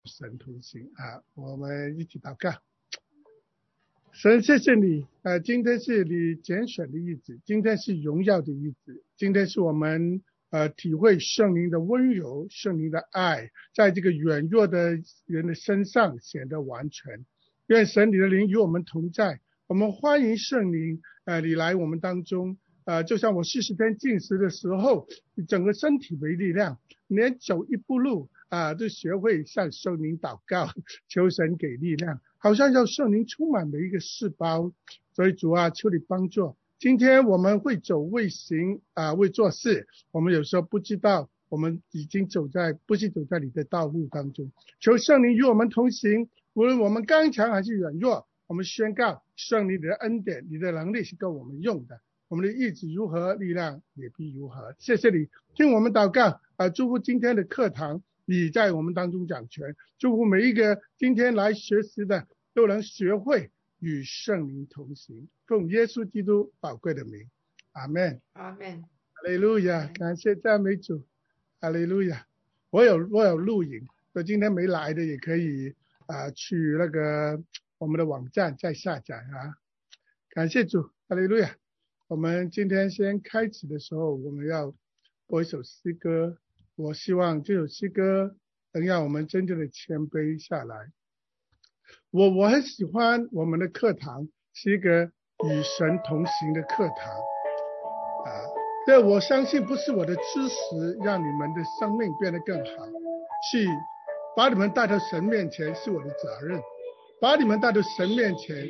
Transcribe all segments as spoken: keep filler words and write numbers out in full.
神同行啊！我们一起祷告。神，谢谢你，呃，今天是你拣选的日子，今天是荣耀的日子，今天是我们呃体会圣灵的温柔，圣灵的爱，在这个软弱的人的身上显得完全。愿神你的灵与我们同在，我们欢迎圣灵，呃，你来我们当中，呃，就像我四十天禁食的时候，整个身体没力量，连走一步路啊，都学会向圣灵祷告，求神给力量，好像要圣灵充满每一个细胞。所以主啊，求你帮助。今天我们会走未行啊，未做事，我们有时候不知道，我们已经走在不是走在你的道路当中。求圣灵与我们同行，无论我们刚强还是软弱，我们宣告圣灵的恩典，你的能力是够我们用的。我们的意志如何，力量也必如何。谢谢你听我们祷告啊，祝福今天的课堂你在我们当中掌权，祝福每一个今天来学习的都能学会与圣灵同行，奉耶稣基督宝贵的名，阿们， 阿们， 哈利路亚，感谢赞美主，哈利路亚。我有我有录影，所以今天没来的也可以啊、呃、去那个我们的网站再下载啊。感谢主，哈利路亚。我们今天先开始的时候，我们要播一首诗歌，我希望这首诗歌能让我们真正的谦卑下来。我我很喜欢我们的课堂是一个与神同行的课堂啊，这我相信不是我的知识让你们的生命变得更好，是把你们带到神面前是我的责任，把你们带到神面前，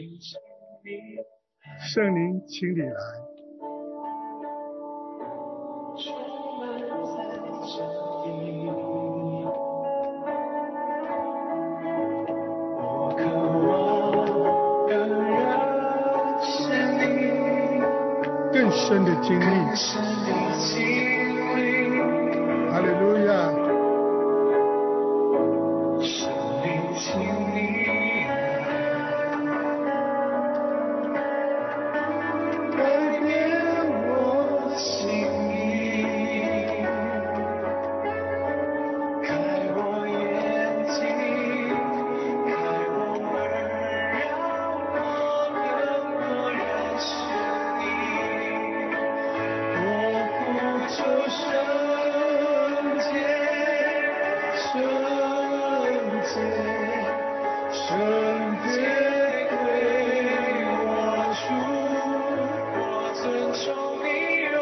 圣灵请你来。更深的经历，哈利路亚。改变我心意，开我眼睛，开我耳，让我更多认识你。我呼求圣洁，圣洁，圣洁归我主，我尊崇你荣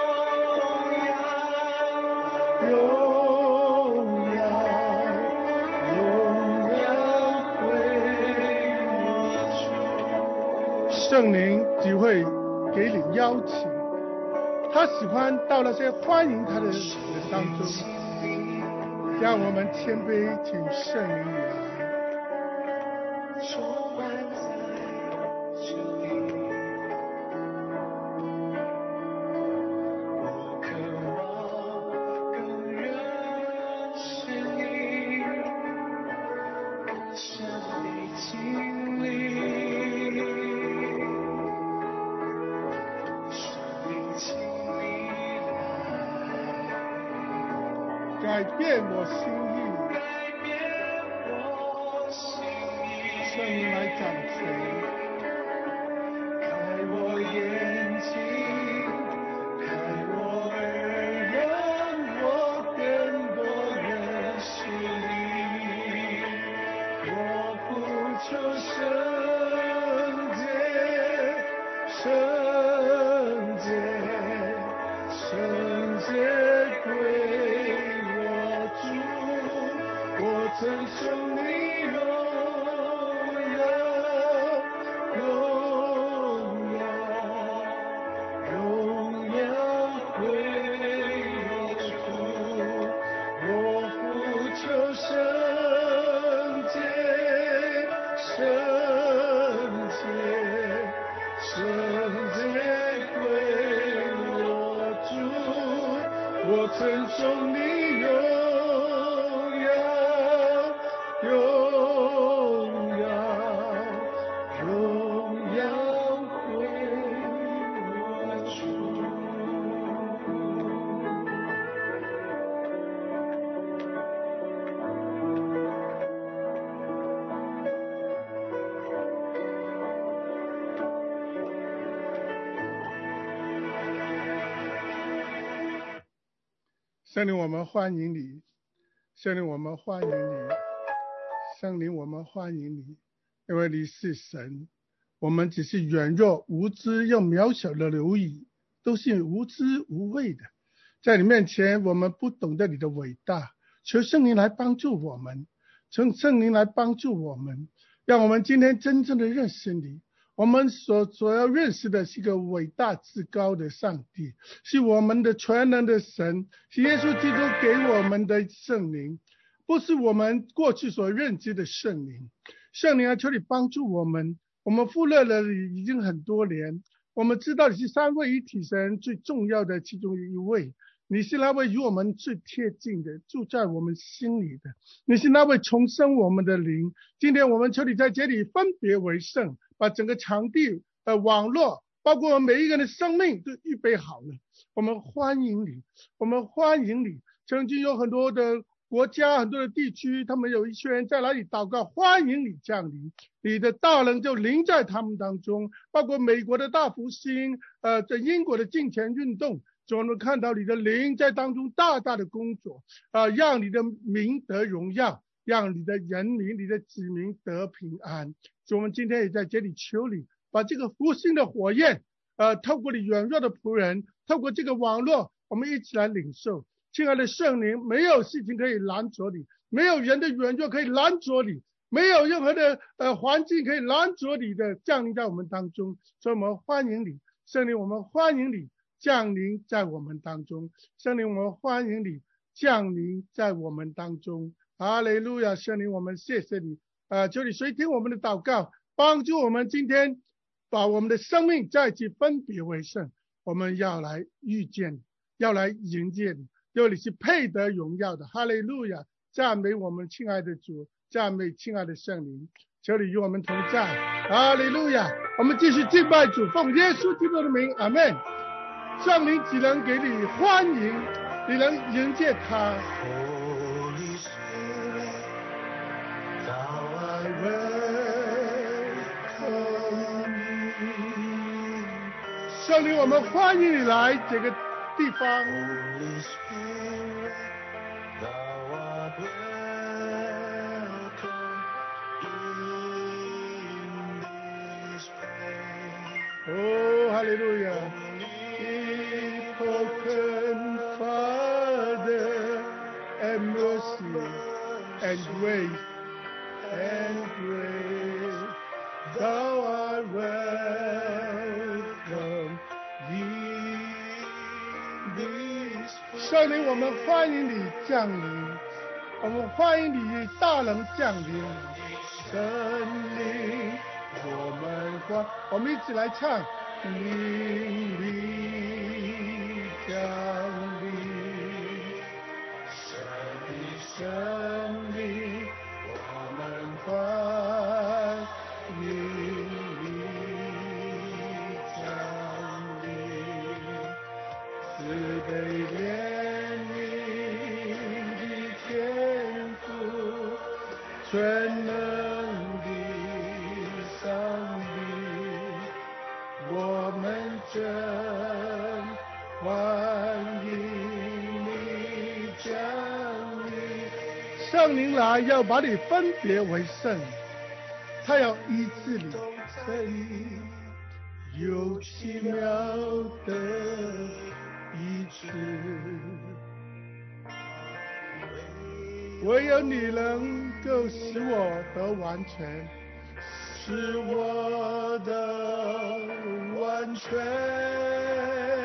耀，荣耀，荣耀归我主。圣灵只会给你邀请，他喜欢到那些欢迎他的人当中，让我们谦卑，请圣灵里来。我渴望更认识你，更深地经历，圣灵请你来，改变我心意，改变我心意，圣灵来掌权，开我眼睛，开我耳，让我更多认识你。我呼求圣洁，圣洁，圣洁归我主，我尊崇你荣耀，荣耀，荣耀归我主，我呼求圣洁，圣洁，圣洁归我主，我尊崇你荣耀，荣耀，荣耀归我主。 圣灵，我们欢迎你，圣灵，我们欢迎你，圣灵，我们欢迎你，因为你是神，我们只是软弱无知又渺小的蝼蚁，都是无知无畏的，在你面前我们不懂得你的伟大，求圣灵来帮助我们，求圣灵来帮助我们，让我们今天真正的认识你。我们所所要认识的是一个伟大至高的上帝，是我们的全能的神，是耶稣基督给我们的圣灵，不是我们过去所认知的圣灵。圣灵啊，求你帮助我们，我们忽略了你已经很多年，我们知道你是三位一体神最重要的其中一位，你是那位与我们最贴近的，住在我们心里的，你是那位重生我们的灵。今天我们求你在这里分别为圣，把整个场地呃网络包括我们每一个人的生命都预备好了，我们欢迎你，我们欢迎你。曾经有很多的国家很多的地区，他们有一群人在那里祷告，欢迎你降临，你的大能就临在他们当中，包括美国的大复兴，呃在英国的金钱运动，就能看到你的灵在当中大大的工作，啊、呃，让你的名得荣耀，让你的人民你的子民得平安。所以我们今天也在这里求你把这个复兴的火焰呃，透过你软弱的仆人，透过这个网络，我们一起来领受。亲爱的圣灵，没有事情可以拦阻你，没有人的软弱可以拦阻你，没有任何的呃环境可以拦阻你的降临在我们当中。所以我们欢迎你，圣灵，我们欢迎你降临在我们当中，圣灵，我们欢迎你降临在我们当中。哈利路亚，圣灵，我们谢谢你，呃，求你垂听我们的祷告，帮助我们今天把我们的生命再次分别为圣。我们要来遇见你，要来迎接你，因为你是配得荣耀的。哈利路亚，赞美我们亲爱的主，赞美亲爱的圣灵，求你与我们同在。哈利路亚，我们继续敬拜主，奉耶稣基督的名，阿们。圣灵只能给你欢迎，你能迎接他。圣灵，我们欢迎你来这个地方。哦，哈利路亚。Spoken Father and mercy and grace and grace, thou art welcome in this place. 圣灵，我们欢迎你降临，我们欢迎你大能降临。圣灵，我们欢，我们一起来唱。灵灵降临，圣灵圣灵，我们欢迎你降临，慈悲怜悯的天父，全能的上帝，我们真欢迎你降临。圣灵来要把你分别为圣，他要医治你，这里有奇妙的医治，唯有你能够使我得完全，使我的完全。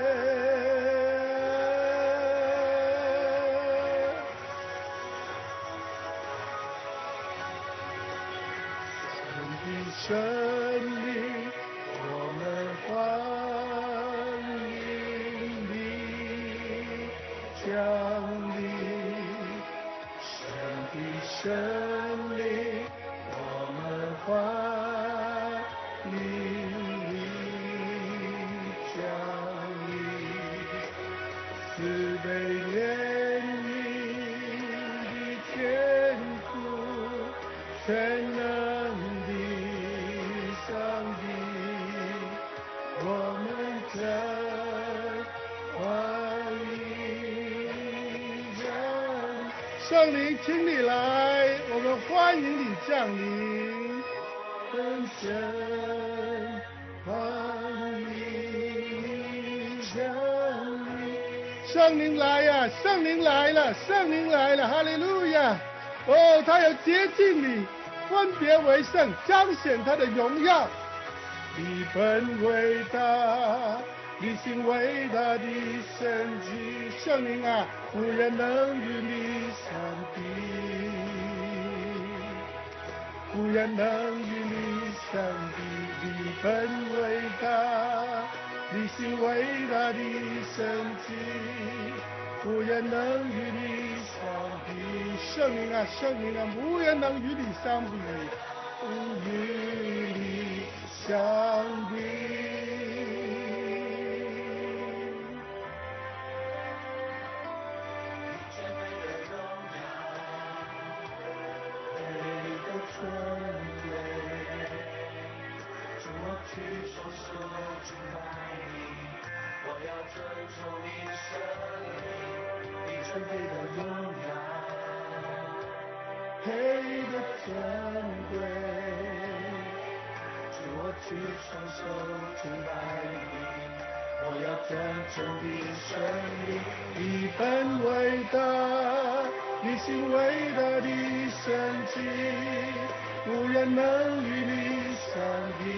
圣灵，我们欢迎你降临，圣的圣灵，我们欢迎你降临，慈悲怜悯的天父，全能圣灵，请你来，我们欢迎你降临，更深欢迎降临。圣灵来呀、啊，圣灵来了，圣灵来了，哈利路亚！哦，他要接近你，分别为圣，彰显他的荣耀。你本伟大，你行伟大的神迹，圣灵啊，无人能与你相比，无人能与你相比。你本伟大，你行伟大的神迹，无人能与你相比。圣灵啊，圣灵啊，无人能与你相比，无与你相比。配的尊贵，主我举双手敬拜你，我要真正的胜利。你本伟大，你行伟大的神迹，无人能与你相比，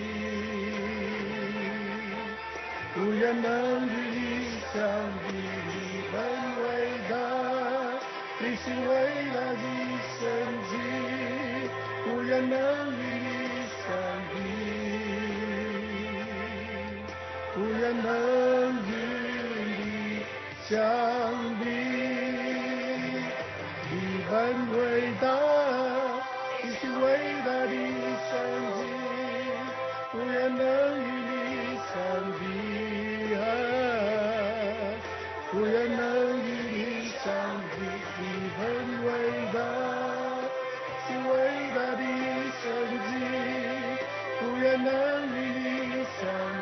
无人能与你相比。你本伟大，你行伟大的神迹，无人能与你相比，无人能与你相比。你本伟大，你行伟大的神迹，无人能与你相比，啊，无人能与你相比。你本伟大，行伟大的神迹，无人能与你相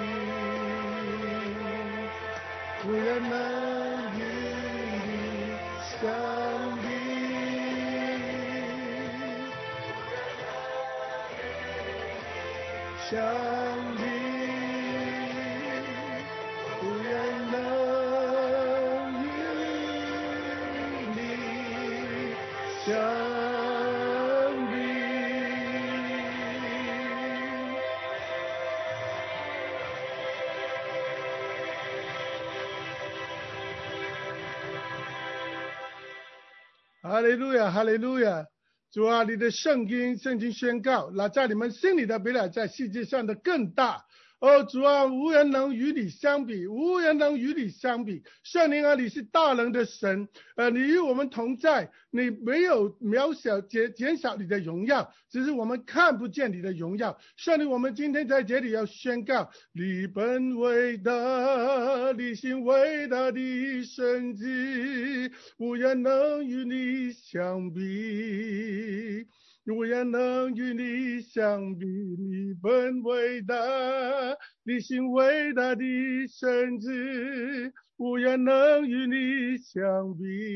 比，无人能与你相比。相比，无人能与你相比。哈利路亚，哈利路亚！主啊，你的圣经，圣经宣告，那在你们心里的比那在世界上的更大。哦，主啊，无人能与你相比，无人能与你相比。圣灵啊，你是大能的神，呃，你与我们同在，你没有渺小减减少你的荣耀，只是我们看不见你的荣耀。圣灵，我们今天在这里要宣告，你本伟大，你行伟大的神迹，无人能与你相比。无人能与你相比，你本伟大，你行伟大的神迹，无人能与你相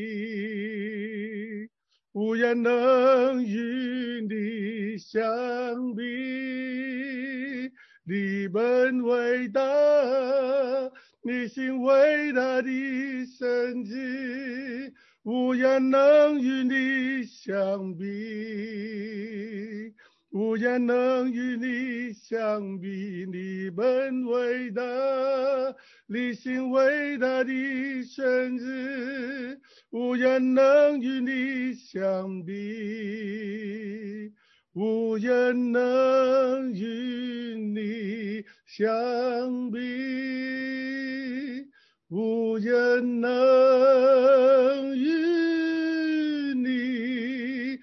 比，无人能与你相比。你本伟大，你行伟大的神迹，无人能与你相比，无人能与你相比。你本伟大，你行伟大的神迹，无人能与你相比，无人能与你相比，无人能与你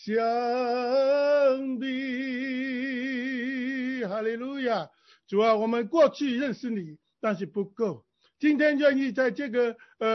相比。哈利路亚！主啊，我们过去认识你，但是不够。今天愿意在这个呃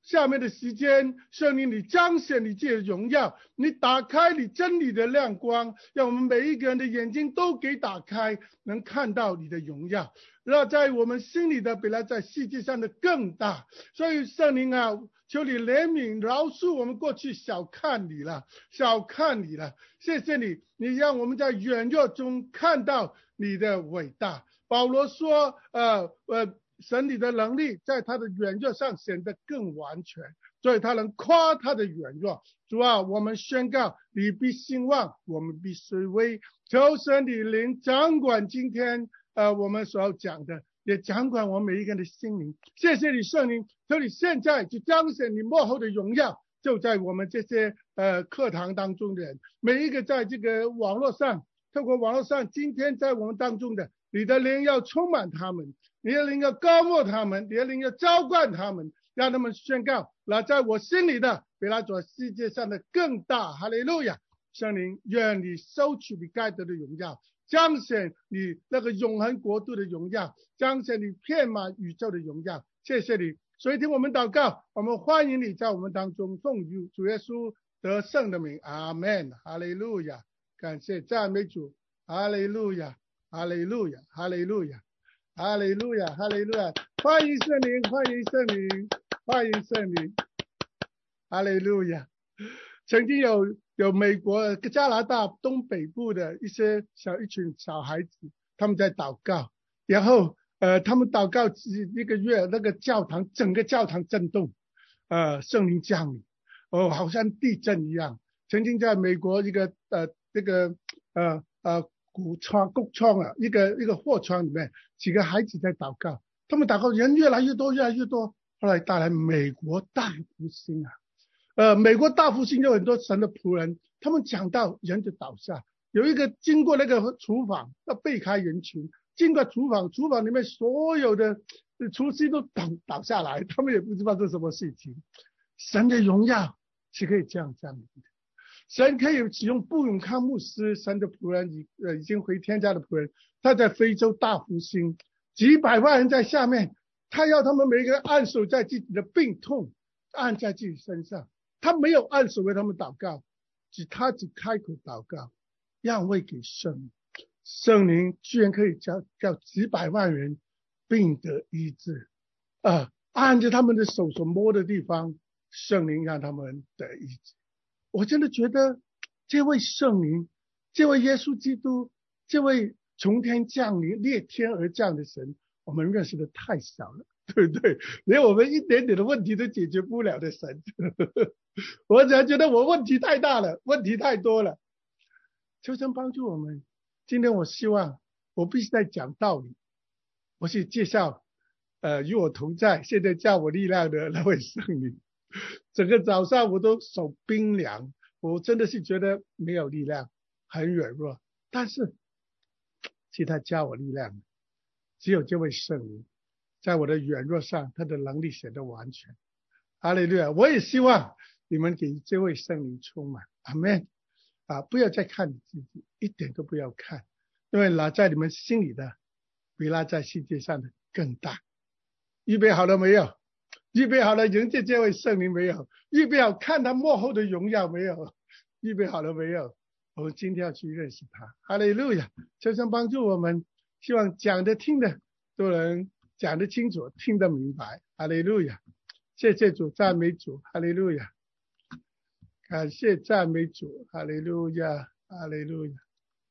下面的时间，圣灵你彰显你自己的荣耀，你打开你真理的亮光，让我们每一个人的眼睛都给打开，能看到你的荣耀，让在我们心里的比那在世界上的更大。所以圣灵啊，求你怜悯饶恕我们过去小看你了，小看你了。谢谢你，你让我们在软弱中看到你的伟大。保罗说，呃呃。神你的能力在他的软弱上显得更完全，所以他能夸他的软弱。主啊，我们宣告你必兴旺，我们必衰微。求神你灵掌管今天呃我们所要讲的，也掌管我们每一个人的心灵。谢谢你圣灵，求你现在就彰显你幕后的荣耀，就在我们这些呃课堂当中的人，每一个在这个网络上透过网络上今天在我们当中的，你的灵要充满他们，你的灵要高牧他们，你的灵要浇灌他们，让他们宣告那在我心里的比那在世界上的更大。哈利路亚！圣灵，愿你收取你该得的荣耀，彰显你那个永恒国度的荣耀，彰显你遍满宇宙的荣耀。谢谢你，所以听我们祷告，我们欢迎你在我们当中，奉主耶稣得胜的名，阿们。哈利路亚！感谢赞美主，哈利路亚，哈利路亚，哈利路亚。哈利路亚，哈利路亚！欢迎圣灵，欢迎圣灵，欢迎圣灵！哈利路亚！曾经有有美国、加拿大东北部的一些小一群小孩子，他们在祷告，然后呃，他们祷告一个月，那个教堂整个教堂震动，呃，圣灵降临，哦，好像地震一样。曾经在美国一个呃这个呃呃。谷仓、谷仓啊，一个一个货仓里面，几个孩子在祷告，他们祷告人越来越多，越来越多，后来带来美国大复兴啊，呃，美国大复兴有很多神的仆人，他们讲到人就倒下，有一个经过那个厨房，要避开人群，经过厨房，厨房里面所有的厨师都倒倒下来，他们也不知道这是什么事情。神的荣耀是可以这样降临的。神可以使用布永康牧师，神的仆人，呃，已经回天家的仆人，他在非洲大复兴，几百万人在下面，他要他们每个人按手在自己的病痛，按在自己身上，他没有按手为他们祷告，只他只开口祷告，让位给圣灵，圣灵居然可以叫叫几百万人病得医治，啊，按着他们的手所摸的地方，圣灵让他们得医治。我真的觉得这位圣灵，这位耶稣基督，这位从天降临裂天而降的神，我们认识的太少了，对不对？连我们一点点的问题都解决不了的神我只觉得我问题太大了，问题太多了，求神帮助我们。今天我希望我必须在讲道理，我去介绍呃与我同在现在叫我力量的那位圣灵。整个早上我都手冰凉，我真的是觉得没有力量，很软弱，但是其他加我力量，只有这位圣灵在我的软弱上，他的能力显得完全。哈利路亚！我也希望你们给这位圣灵充满，阿们啊！不要再看你自己，一点都不要看，因为那在你们心里的比那在世界上的更大。预备好了没有？预备好了迎接这位圣灵没有？预备好看他幕后的荣耀没有？预备好了没有？我们今天要去认识他。哈利路亚！求神帮助我们，希望讲的听的都能讲得清楚，听得明白。哈利路亚！谢谢主，赞美主。哈利路亚！感谢赞美主。哈利路亚！哈利路亚！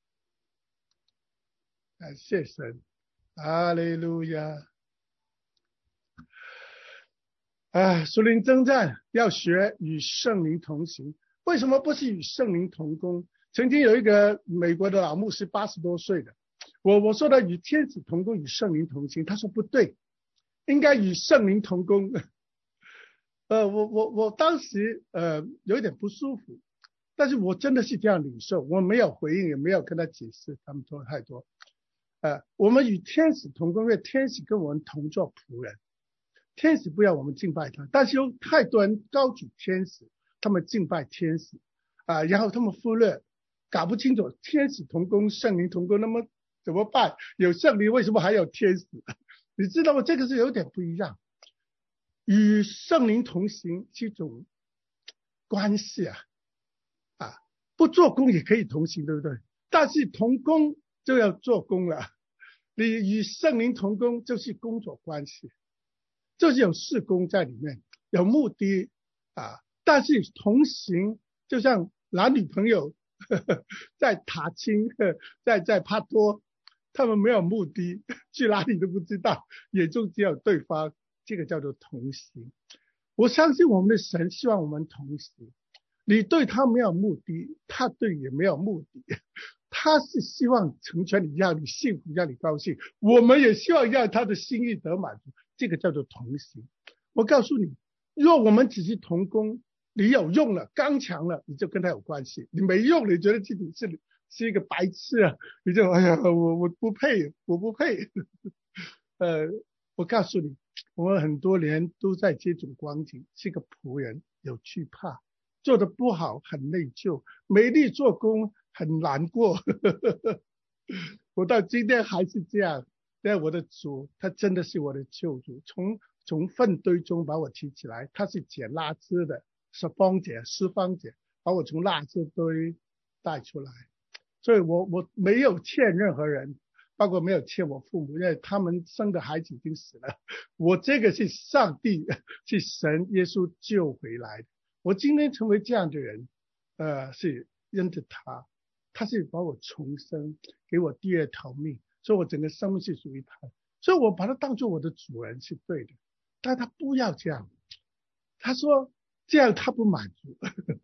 感谢神。哈利路亚！啊，属灵征战要学与圣灵同行，为什么不是与圣灵同工？曾经有一个美国的老牧师，八十多岁的，我我说的与天使同工，与圣灵同行，他说不对，应该与圣灵同工。呃，我我我当时呃有一点不舒服，但是我真的是这样领受，我没有回应，也没有跟他解释，他们说太多。呃，我们与天使同工，因为天使跟我们同做仆人。天使不要我们敬拜他，但是有太多人高举天使，他们敬拜天使啊，然后他们忽略，搞不清楚天使同工、圣灵同工，那么怎么办？有圣灵为什么还有天使？你知道吗？这个是有点不一样。 与圣灵同行是一种关系啊，啊，不做工也可以同行，对不对？但是同工就要做工了，你与圣灵同工就是工作关系，就是有事工在里面，有目的啊。但是同行就像男女朋友呵呵在塔亲，在在帕多，他们没有目的，去哪里都不知道，眼中只有对方，这个叫做同行。我相信我们的神希望我们同行，你对他没有目的，他对你也没有目的，他是希望成全你，让你幸福，让你高兴，我们也希望让他的心意得满足，这个叫做同行。我告诉你，若我们只是同工，你有用了，刚强了，你就跟他有关系；你没用，你觉得自己是是一个白痴啊，你就哎呀，我我不配，我不配。呃，我告诉你，我们很多年都在这种光景，是个仆人，有惧怕，做得不好很内疚，没力做工很难过。我到今天还是这样，但我的主他真的是我的救主，从从粪堆中把我提起来，他是捡垃圾的，是方姐施方姐把我从垃圾堆带出来，所以我我没有欠任何人，包括没有欠我父母，因为他们生的孩子已经死了，我这个是上帝是神耶稣救回来的，我今天成为这样的人，呃，是因着他，他是把我重生，给我第二条命，所以我整个生命是属于他，所以我把他当作我的主人是对的，但他不要这样，他说这样他不满足。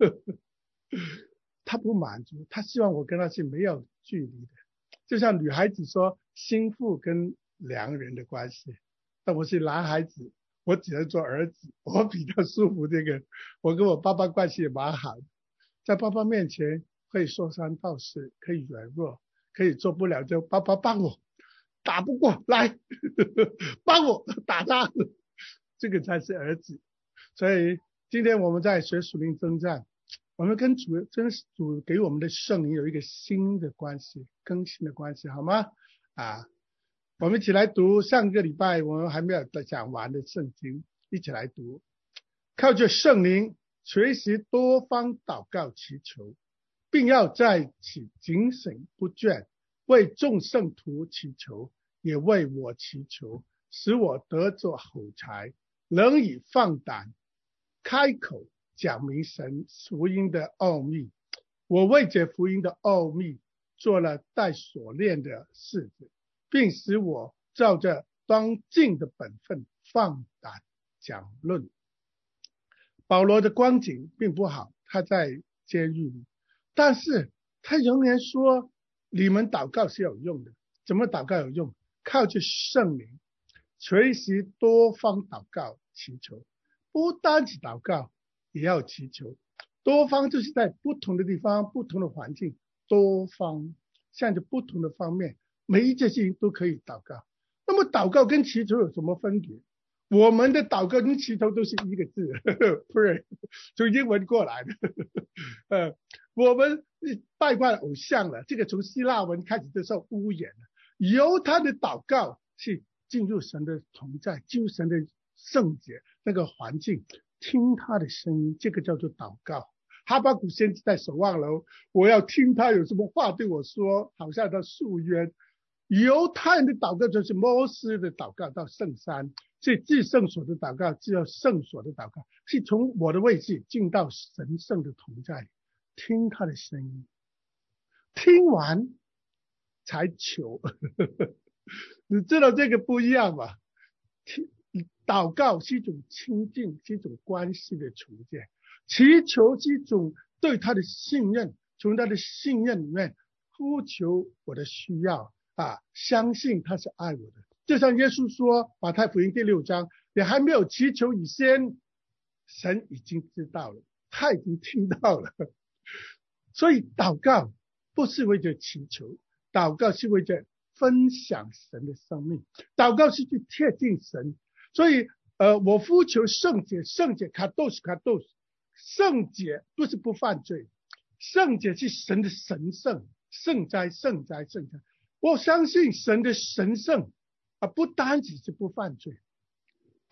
他不满足，他希望我跟他是没有距离的，就像女孩子说心腹跟良人的关系，但我是男孩子，我只能做儿子，我比较舒服。这个我跟我爸爸关系也蛮好的，在爸爸面前可以说三道四，可以软弱，可以做不了就爸爸帮我，打不过来帮我打他，这个才是儿子。所以今天我们在学属灵征战，我们跟主真是主给我们的圣灵有一个新的关系，更新的关系，好吗？啊，我们一起来读上个礼拜我们还没有讲完的圣经，一起来读。靠着圣灵，随时多方祷告祈求，并要在此警醒不倦，为众圣徒祈求，也为我祈求，使我得着口才，能以放胆开口讲明神福音的奥秘。我为这福音的奥秘做了带锁链的事子，并使我照着当尽的本分放胆讲论。保罗的光景并不好，他在监狱里，但是他仍然说你们祷告是有用的。怎么祷告有用？靠着圣灵，随时多方祷告祈求，不单只祷告也要祈求。多方就是在不同的地方，不同的环境，多方向着不同的方面，每一件事情都可以祷告。那么祷告跟祈求有什么分别？我们的祷告跟祈求都是一个字，pray， 从英文过来的。呃，我们拜拜偶像了，这个从希腊文开始就受污染了。由他的祷告去进入神的同在，进入神的圣洁那个环境，听他的声音，这个叫做祷告。哈巴谷先知在守望楼，我要听他有什么话对我说，好像他诉冤。犹太人的祷告就是摩西的祷告到圣山，所以至圣所的祷告，只有圣所的祷告，是从我的位置进到神圣的同在里，听他的声音，听完才求。你知道这个不一样吧？祷告是一种亲近，是一种关系的重建，祈求是一种对他的信任，从他的信任里面呼求我的需要啊，相信他是爱我的。就像耶稣说，马太福音第六章，你还没有祈求以前，神已经知道了，他已经听到了。所以祷告不是为着祈求，祷告是为着分享神的生命，祷告是去贴近神。所以呃，我呼求圣洁，圣洁卡多斯卡多斯，圣洁不是不犯罪，圣洁是神的神圣，圣哉圣哉圣哉。我相信神的神圣啊，不单只是不犯罪，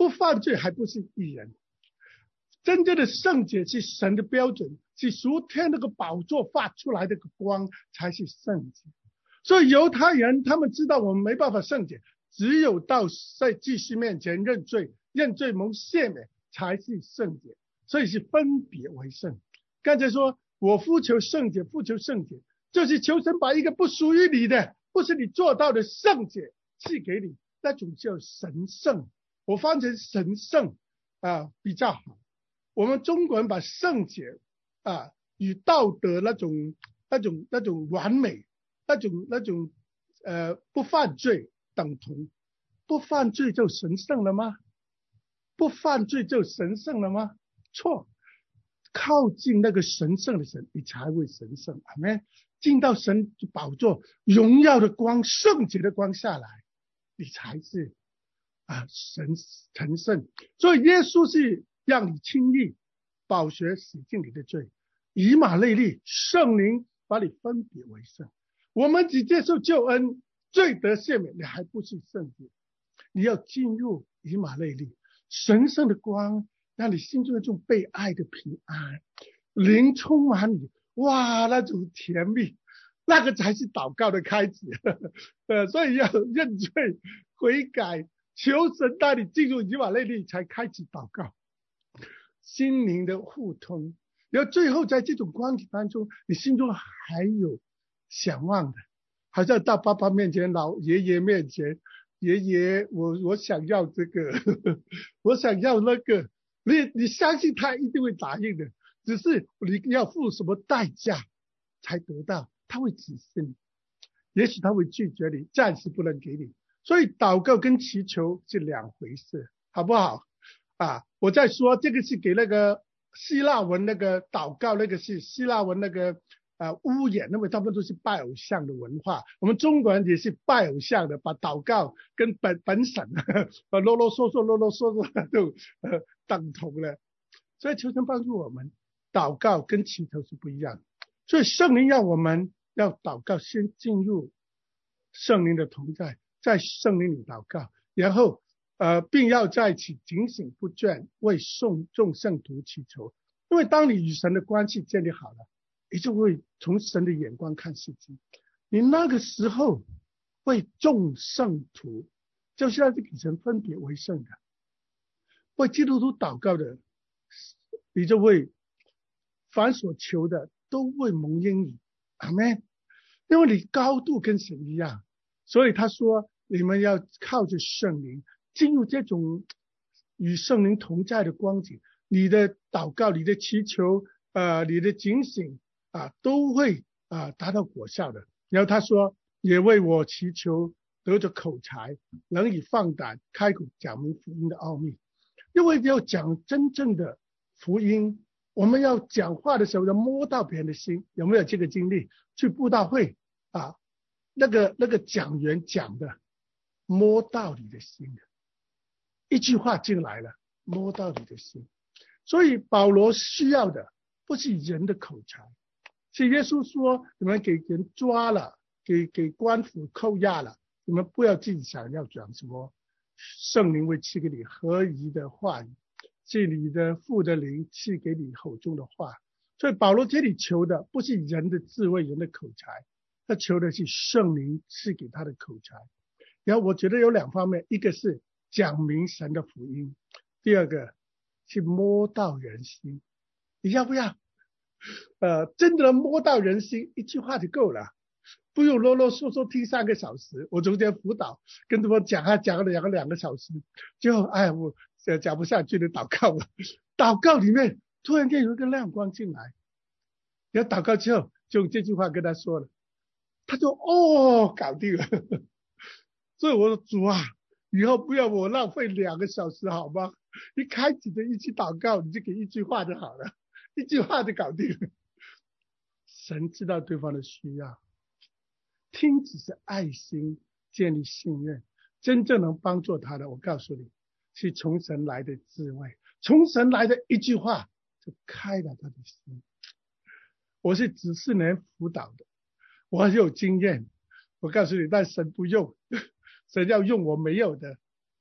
不犯罪还不是义人。真正的圣洁是神的标准，是属天那个宝座发出来的光才是圣洁。所以犹太人他们知道我们没办法圣洁，只有到在祭司面前认罪，认罪蒙赦免才是圣洁，所以是分别为圣。刚才说我呼求圣洁，呼求圣洁，就是求神把一个不属于你的，不是你做到的圣洁赐给你，那种叫神圣。我翻成神圣啊比较好。我们中国人把圣洁啊与道德那种那种那种完美，那种那种呃不犯罪等同。不犯罪就神圣了吗？不犯罪就神圣了吗？错。靠近那个神圣的神，你才会神圣。阿们。进到神宝座，荣耀的光，圣洁的光下来，你才是啊神成圣。所以耶稣是让你轻易宝血洗净你的罪，以马内利，圣灵把你分别为圣。我们只接受救恩，罪得赦免，你还不是圣洁。你要进入以马内利，神圣的光，让你心中有这种被爱的平安，灵充满你，哇，那种甜蜜，那个才是祷告的开始。呃，所以要认罪悔改，求神带你进入以马内利，才开始祷告，心灵的互通。然后最后在这种光景当中，你心中还有想望的，好像到爸爸面前，老爷爷面前，爷爷我我想要这个呵呵我想要那个，你你相信他一定会答应的，只是你要付什么代价才得到，他会指示你，也许他会拒绝你，暂时不能给你。所以祷告跟祈求是两回事，好不好啊？我再说，这个是给那个希腊文那个祷告，那个是希腊文那个呃屋檐，那么他们都是拜偶像的文化。我们中国人也是拜偶像的，把祷告跟本本省呃啰啰嗦嗦啰啰嗦嗦都呃等同了。所以求神帮助我们，祷告跟祈求是不一样的。所以圣灵要我们要祷告，先进入圣灵的同在，在圣灵里祷告，然后呃，并要在其警醒不倦，为众众圣徒祈求。因为当你与神的关系建立好了，你就会从神的眼光看事情。你那个时候为众圣徒，就是要给神分别为圣的，为基督徒祷告的，你就会凡所求的都会蒙应允。阿们。因为你高度跟神一样，所以他说你们要靠着圣灵进入这种与圣灵同在的光景，你的祷告，你的祈求，呃，你的警醒啊，都会啊达到果效的。然后他说，也为我祈求得着口才，能以放胆开口讲明福音的奥秘。因为要讲真正的福音，我们要讲话的时候要摸到别人的心。有没有这个经历？去布道会啊，那个那个讲员讲的，摸到你的心的，一句话进来了，摸到你的心。所以保罗需要的不是人的口才，是耶稣说你们给人抓了，给给官府扣押了，你们不要自己想要讲什么，圣灵会赐给你合宜的话语，是你的父的灵赐给你口中的话。所以保罗这里求的不是人的智慧，人的口才，他求的是圣灵赐给他的口才。然后我觉得有两方面，一个是讲明神的福音，第二个是摸到人心。你要不要呃，真的摸到人心，一句话就够了，不用啰啰嗦嗦听三个小时。我中间辅导跟他们讲啊讲了两个两个小时，最后哎我讲不下去的祷告了。祷告里面突然间有一个亮光进来，然后祷告之后就用这句话跟他说了，他说哦搞定了。所以我说主啊，以后不要我浪费两个小时好吗？一开始的一起祷告你就给一句话就好了，一句话就搞定了。神知道对方的需要，听只是爱心建立信任，真正能帮助他的，我告诉你是从神来的智慧，从神来的一句话就开了他的心。我是只是能辅导的，我很有经验，我告诉你，但神不用，神要用我没有的。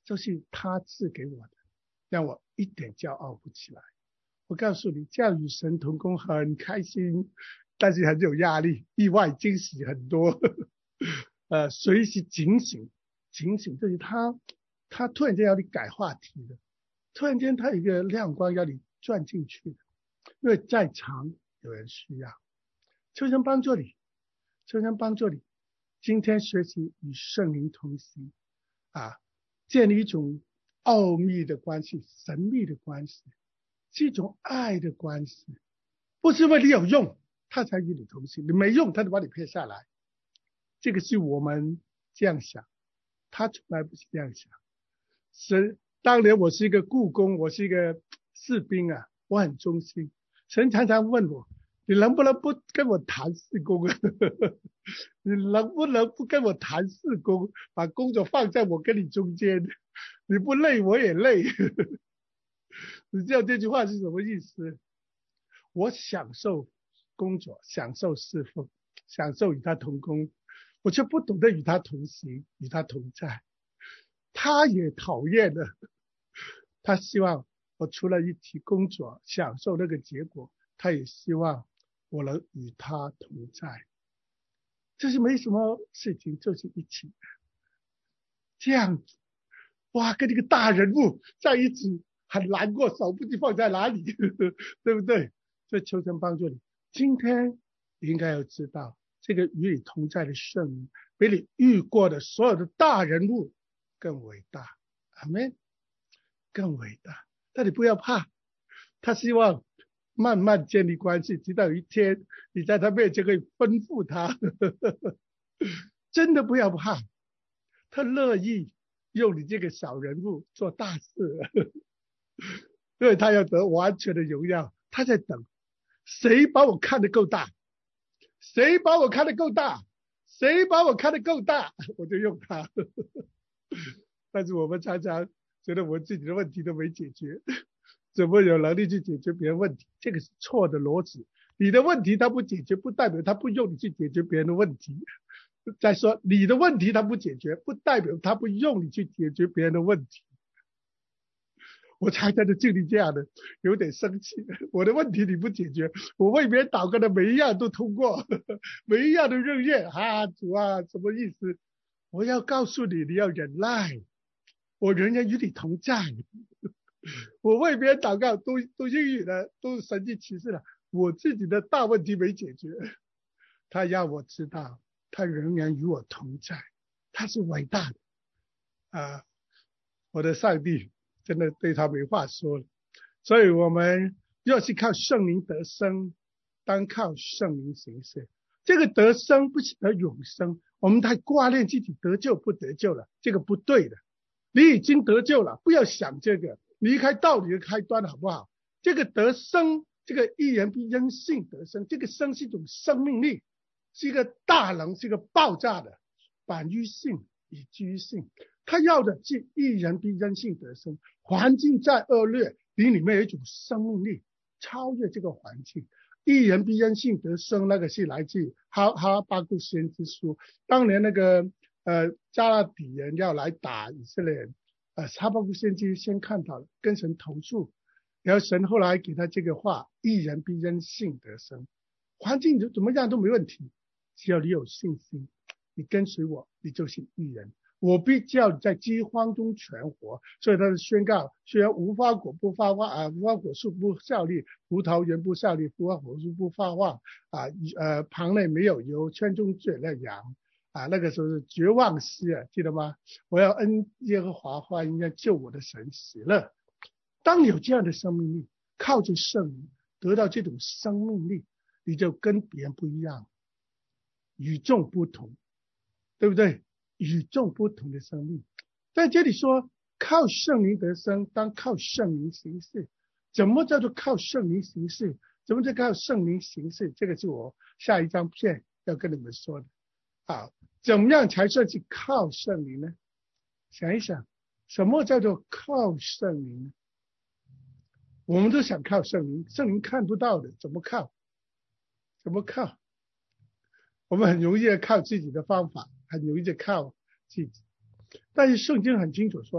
就是他赐给我的，让我一点骄傲不起来。我告诉你，这样与神同工很开心，但是很有压力，意外惊喜很多。呃，随时警醒，警醒，就是他，他突然间要你改话题的，突然间他有一个亮光要你转进去的，因为在场有人需要。求神帮助你，求神帮助你，今天学习与圣灵同行啊，建立一种奥秘的关系，神秘的关系，是一种爱的关系，不是因为你有用他才与你同行，你没用他就把你撇下来。这个是我们这样想，他从来不是这样想。神，当年我是一个雇工，我是一个士兵啊，我很忠心。神常常问我，你能不能不跟我谈事工啊？你能不能不跟我谈事工，把工作放在我跟你中间？你不累我也累。你知道这句话是什么意思？我享受工作，享受侍奉，享受与他同工，我却不懂得与他同行，与他同在。他也讨厌的，他希望我除了一起工作，享受那个结果，他也希望我能与他同在。这是没什么事情，就是一起这样子。哇，跟这个大人物在一起很难过，手不知放在哪里，对不对？所以求神帮助你，今天你应该要知道，这个与你同在的圣灵，比你遇过的所有的大人物更伟大。阿们，更伟大。但你不要怕，他希望慢慢建立关系，直到有一天你在他面前可以吩咐他。真的不要怕，他乐意用你这个小人物做大事，因为他要得完全的荣耀。他在等谁把我看得够大，谁把我看得够大，谁把我看得够大，我就用他。但是我们常常觉得我自己的问题都没解决，怎么有能力去解决别人问题？这个是错的逻辑。你的问题他不解决，不代表他不用你去解决别人的问题。再说你的问题他不解决，不代表他不用你去解决别人的问题。我常常的经历这样的，有点生气。我的问题你不解决，我为别人祷告的每一样都通过，每一样都认愿啊，主啊，什么意思？我要告诉你，你要忍耐，我仍然与你同在。我为别人祷告都都应允了，都神迹奇事了，我自己的大问题没解决。他让我知道，他仍然与我同在，他是伟大的啊！我的上帝真的对他没话说了。所以我们若是靠圣灵得生，单靠圣灵行事。这个得生不是得永生，我们太挂念自己得救不得救了，这个不对的。你已经得救了，不要想这个，离开道理的开端好不好？这个得生，这个一人必因信得生，这个生是一种生命力，是一个大能，是一个爆炸的，反于信以至于信。他要的是一人必因信得生，环境再恶劣，你里面有一种生命力超越这个环境。一人必因信得生，那个是来自哈哈巴谷先知书。当年那个呃加勒底人要来打以色列人，呃哈巴谷先知先看到了，跟神投诉，然后神后来给他这个话：一人必因信得生。环境怎么样都没问题，只要你有信心，你跟随我，你就是一人。我必叫你在饥荒中全活。所以他是宣告，虽然无花果不发旺啊，无花果树不效力，葡萄园不效力，无花果树不发旺啊，呃，棚内没有油，圈中最了羊啊，那个时候是绝望时啊，记得吗？我要恩耶和华欢迎，救我的神喜乐。当你有这样的生命力，靠着圣灵得到这种生命力，你就跟别人不一样，与众不同，对不对？与众不同的生命。在这里说靠圣灵得生，当靠圣灵行事。怎么叫做靠圣灵行事？怎么叫靠圣灵行事？这个是我下一张片要跟你们说的。好，怎么样才算是靠圣灵呢？想一想，什么叫做靠圣灵呢？我们都想靠圣灵，圣灵看不到的，怎么靠？怎么靠？我们很容易靠自己的方法，很容易就靠自己。但是圣经很清楚说，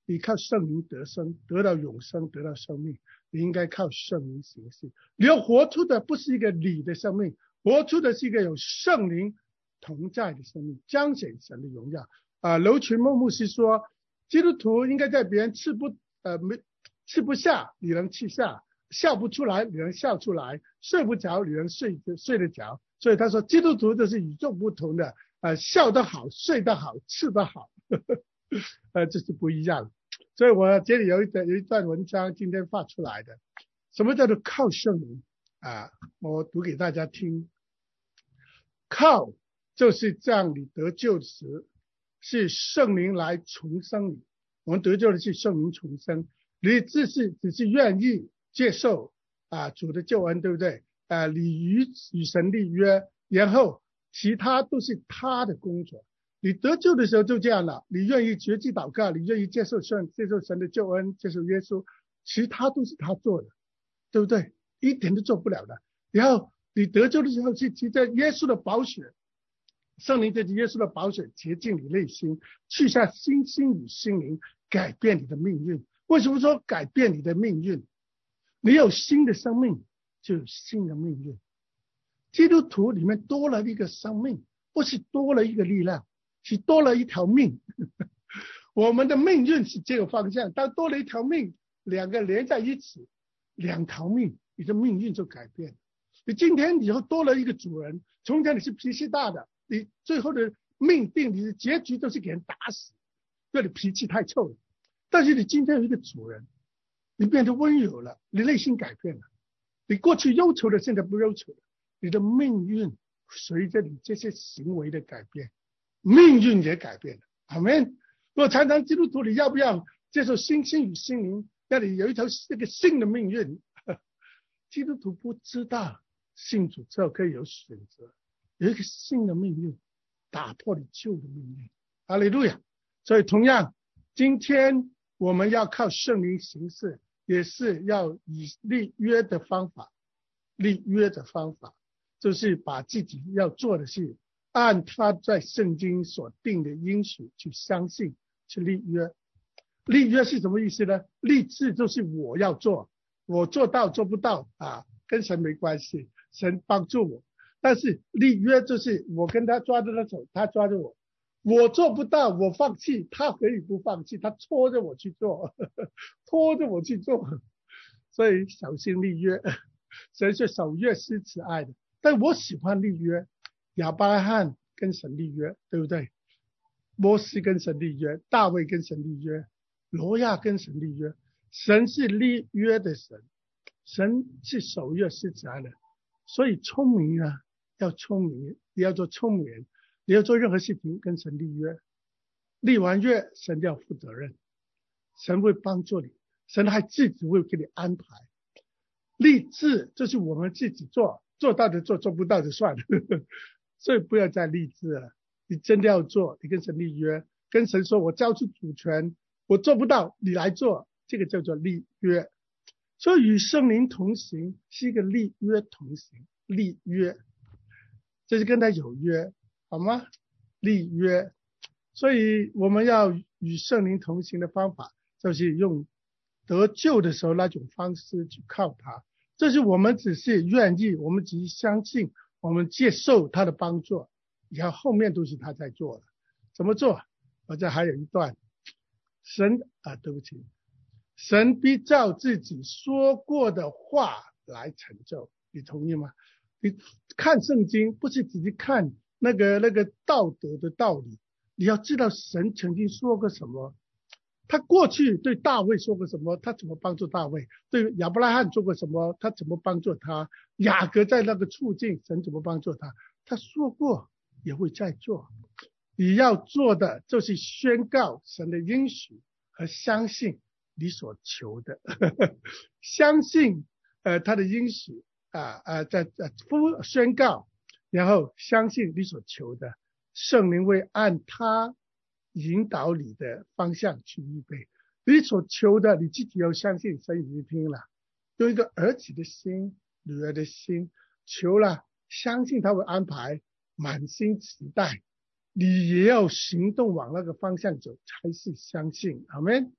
你靠圣灵得生，得到永生，得到生命，你应该靠圣灵行事。你要活出的不是一个你的生命，活出的是一个有圣灵同在的生命，彰显神的荣耀。啊，楼群牧牧师说，基督徒应该在别人吃不呃没吃不下，你能吃下；笑不出来，你能笑出来；睡不着，你能睡睡得着。所以他说，基督徒就是与众不同的，呃，笑得好，睡得好，吃得好，呵呵呃，这是不一样。所以我这里有一段有一段文章今天发出来的，什么叫做靠圣灵啊？我读给大家听。靠就是这样，你得救时是圣灵来重生你，我们得救的是圣灵重生，你只是只是愿意接受啊主的救恩，对不对？啊，你与与神立约，然后其他都是他的工作。你得救的时候就这样了，你愿意决志祷告，你愿意接受神接受神的救恩，接受耶稣，其他都是他做的，对不对？一点都做不了的。然后你得救的时候是藉着耶稣的宝血，圣灵藉着耶稣的宝血洁净你内心，去下心心与心灵，改变你的命运。为什么说改变你的命运？你有新的生命，就有新的命运。基督徒里面多了一个生命，不是多了一个力量，是多了一条命。我们的命运是这个方向，但多了一条命，两个连在一起，两条命，你的命运就改变了。你今天以后多了一个主人，从前你是脾气大的，你最后的命定，你的结局都是给人打死，因为你脾气太臭了。但是你今天有一个主人，你变得温柔了，你内心改变了，你过去忧愁的现在不忧愁了，你的命运随着你这些行为的改变，命运也改变了。阿们。我常常基督徒，你要不要接受心心与心灵，让你有一条这个新的命运？基督徒不知道信主之后可以有选择，有一个新的命运，打破你旧的命运。哈利路亚。所以同样，今天我们要靠圣灵行事，也是要以立约的方法，立约的方法就是把自己要做的事按他在圣经所定的应许去相信，去立约。立约是什么意思呢？立志就是我要做，我做到做不到啊，跟神没关系，神帮助我。但是立约就是我跟他抓着他手，他抓着我，我做不到我放弃，他可以不放弃，他拖着我去做，呵呵拖着我去做。所以小心立约，神是守约施慈爱的。但我喜欢立约，亚伯拉罕跟神立约，对不对？摩西跟神立约，大卫跟神立约，挪亚跟神立约。神是立约的神，神是守约施慈爱的。所以聪明啊，要聪明，你要做聪明人，你要做任何事情跟神立约，立完约神要负责任，神会帮助你，神还自己会给你安排。立志就是我们自己做，做到的做，做不到的算了。所以不要再立志了，你真的要做，你跟神立约，跟神说我交出主权，我做不到你来做，这个叫做立约。所以与圣灵同行是一个立约同行，立约就是跟他有约，好吗？立约。所以我们要与圣灵同行的方法就是用得救的时候那种方式去靠他，这是我们只是愿意，我们只是相信，我们接受他的帮助，然后后面都是他在做的。怎么做？我这还有一段，神啊，对不起，神必照自己说过的话来成就，你同意吗？你看圣经不是只是看那个那个道德的道理，你要知道神曾经说过什么，他过去对大卫说过什么，他怎么帮助大卫，对亚伯拉罕做过什么，他怎么帮助他，雅各在那个处境神怎么帮助他，他说过也会再做。你要做的就是宣告神的应许和相信你所求的相信呃他的应许啊啊在在呼宣告，然后相信你所求的，圣灵会按他引导你的方向去预备你所求的，你自己要相信神已经听了，用一个儿子的心女儿的心求了，相信他会安排，满心期待，你也要行动往那个方向走才是相信。阿们。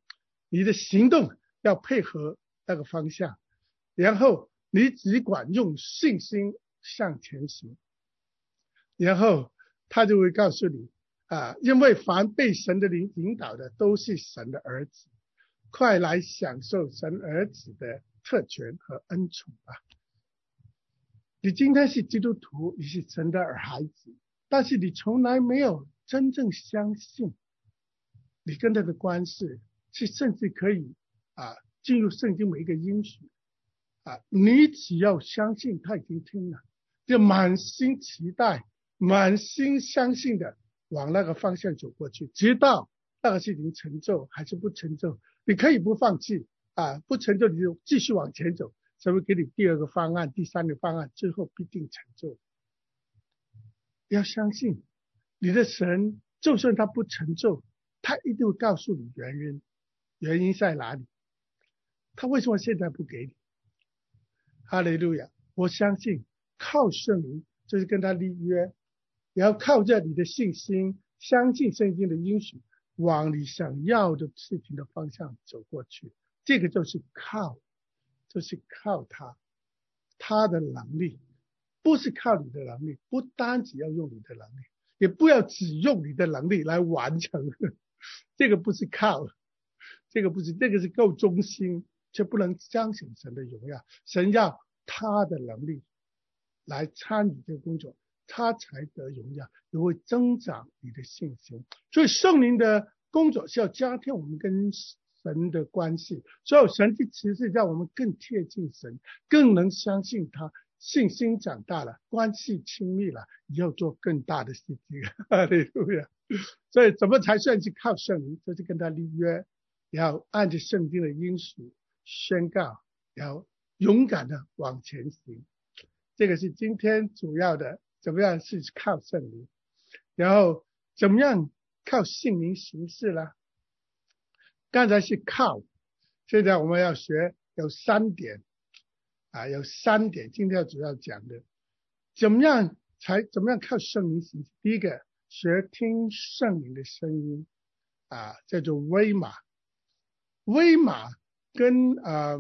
你的行动要配合那个方向，然后你只管用信心向前行，然后他就会告诉你啊，因为凡被神的灵引导的都是神的儿子，快来享受神儿子的特权和恩宠吧。你今天是基督徒，你是神的儿孩子，但是你从来没有真正相信你跟他的关系是甚至可以啊进入圣经每一个应许啊，你只要相信他已经听了，就满心期待满心相信的往那个方向走过去，直到那个事情成就还是不成就，你可以不放弃啊，不成就你就继续往前走，神会给你第二个方案第三个方案，最后必定成就。要相信你的神，就算他不成就，他一定会告诉你原因，原因在哪里，他为什么现在不给你。哈利路亚！我相信靠圣灵就是跟他立约，然后靠着你的信心相信圣经的应许，往你想要的事情的方向走过去，这个就是靠就是靠他他的能力，不是靠你的能力，不单只要用你的能力，也不要只用你的能力来完成，这个不是靠，这个不是，这个是够忠心，却不能彰显神的荣耀。神要他的能力来参与这个工作，他才得荣耀，也会增长你的信心。所以圣灵的工作是要加添我们跟神的关系，所有神迹奇事让我们更贴近神，更能相信他，信心长大了，关系亲密了，以后做更大的事情。哈利路亚！所以怎么才算是靠圣灵？就是跟他立约，然后按着圣经的应许宣告，然后勇敢的往前行。这个是今天主要的，怎么样是靠圣灵，然后怎么样靠信灵行事呢？刚才是靠，现在我们要学有三点啊，有三点今天主要讲的，怎么样才怎么样靠圣灵行事。第一个，学听圣灵的声音啊，叫做威玛。威玛跟呃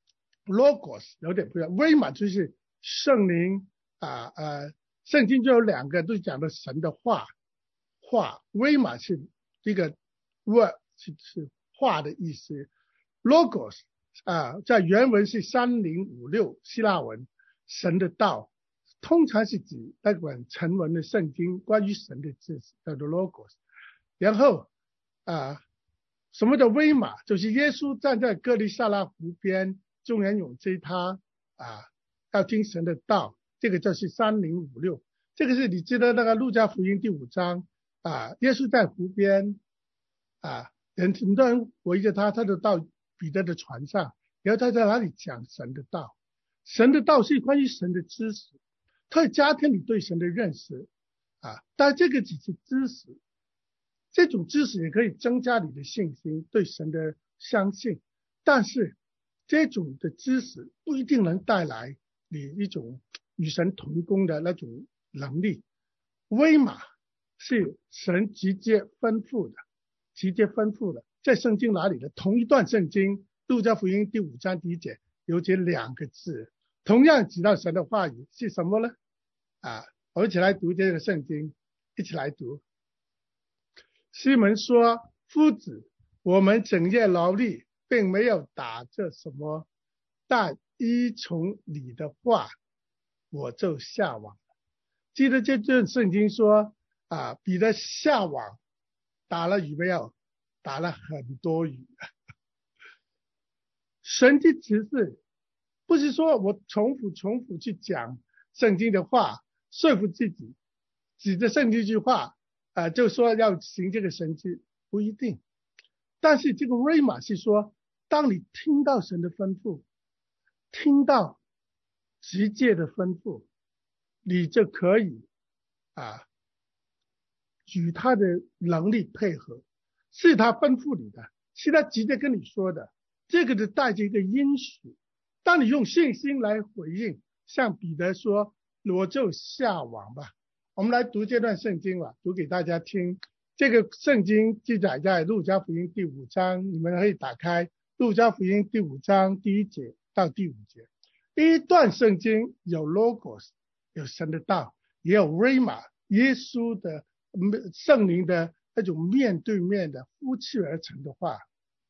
logos 有点不一样，威玛就是圣灵啊呃，圣经就有两个都讲的神的话话，威玛是这个 word 是是话的意思 ，logos 啊在原文是三零五六希腊文，神的道，通常是指那本成文的圣经关于神的知识叫做 logos。然后啊什么叫威玛？就是耶稣站在哥利撒拉湖边，众人拥追他啊，要听神的道，这个就是三零五六。这个是你知道那个路加福音第五章啊，耶稣在湖边啊，人很多人围着他，他就到彼得的船上，然后他在哪里讲神的道。神的道是关于神的知识，他会加添你对神的认识啊，但这个只是知识。这种知识也可以增加你的信心，对神的相信，但是这种的知识不一定能带来你一种与神同工的那种能力。威玛是神直接吩咐的，直接吩咐的，在圣经哪里的？同一段圣经，路加福音第五章第一节有这两个字，同样指到神的话语是什么呢？啊，我们一起来读这个圣经，一起来读。西门说：夫子，我们整夜劳力，并没有打这什么，但依从你的话，我就下网了。记得这段圣经说啊，彼得下网打了鱼没有？打了很多鱼。神的指示不是说我重复重复去讲圣经的话，说服自己，指着圣经一句话啊、呃，就说要行这个神迹，不一定。但是这个瑞玛是说，当你听到神的吩咐，听到直接的吩咐，你就可以啊，与他的能力配合，是他吩咐你的，是他直接跟你说的，这个就带着一个应许。当你用信心来回应，像彼得说，我就下网吧。我们来读这段圣经吧，读给大家听。 这个圣经记载在路加福音第五章，你们可以打开路加福音第五章第一节到第五节。一段圣经有 logos， 有神的道，也有 rhema， 耶稣的圣灵的那种面对面的呼气而成的话。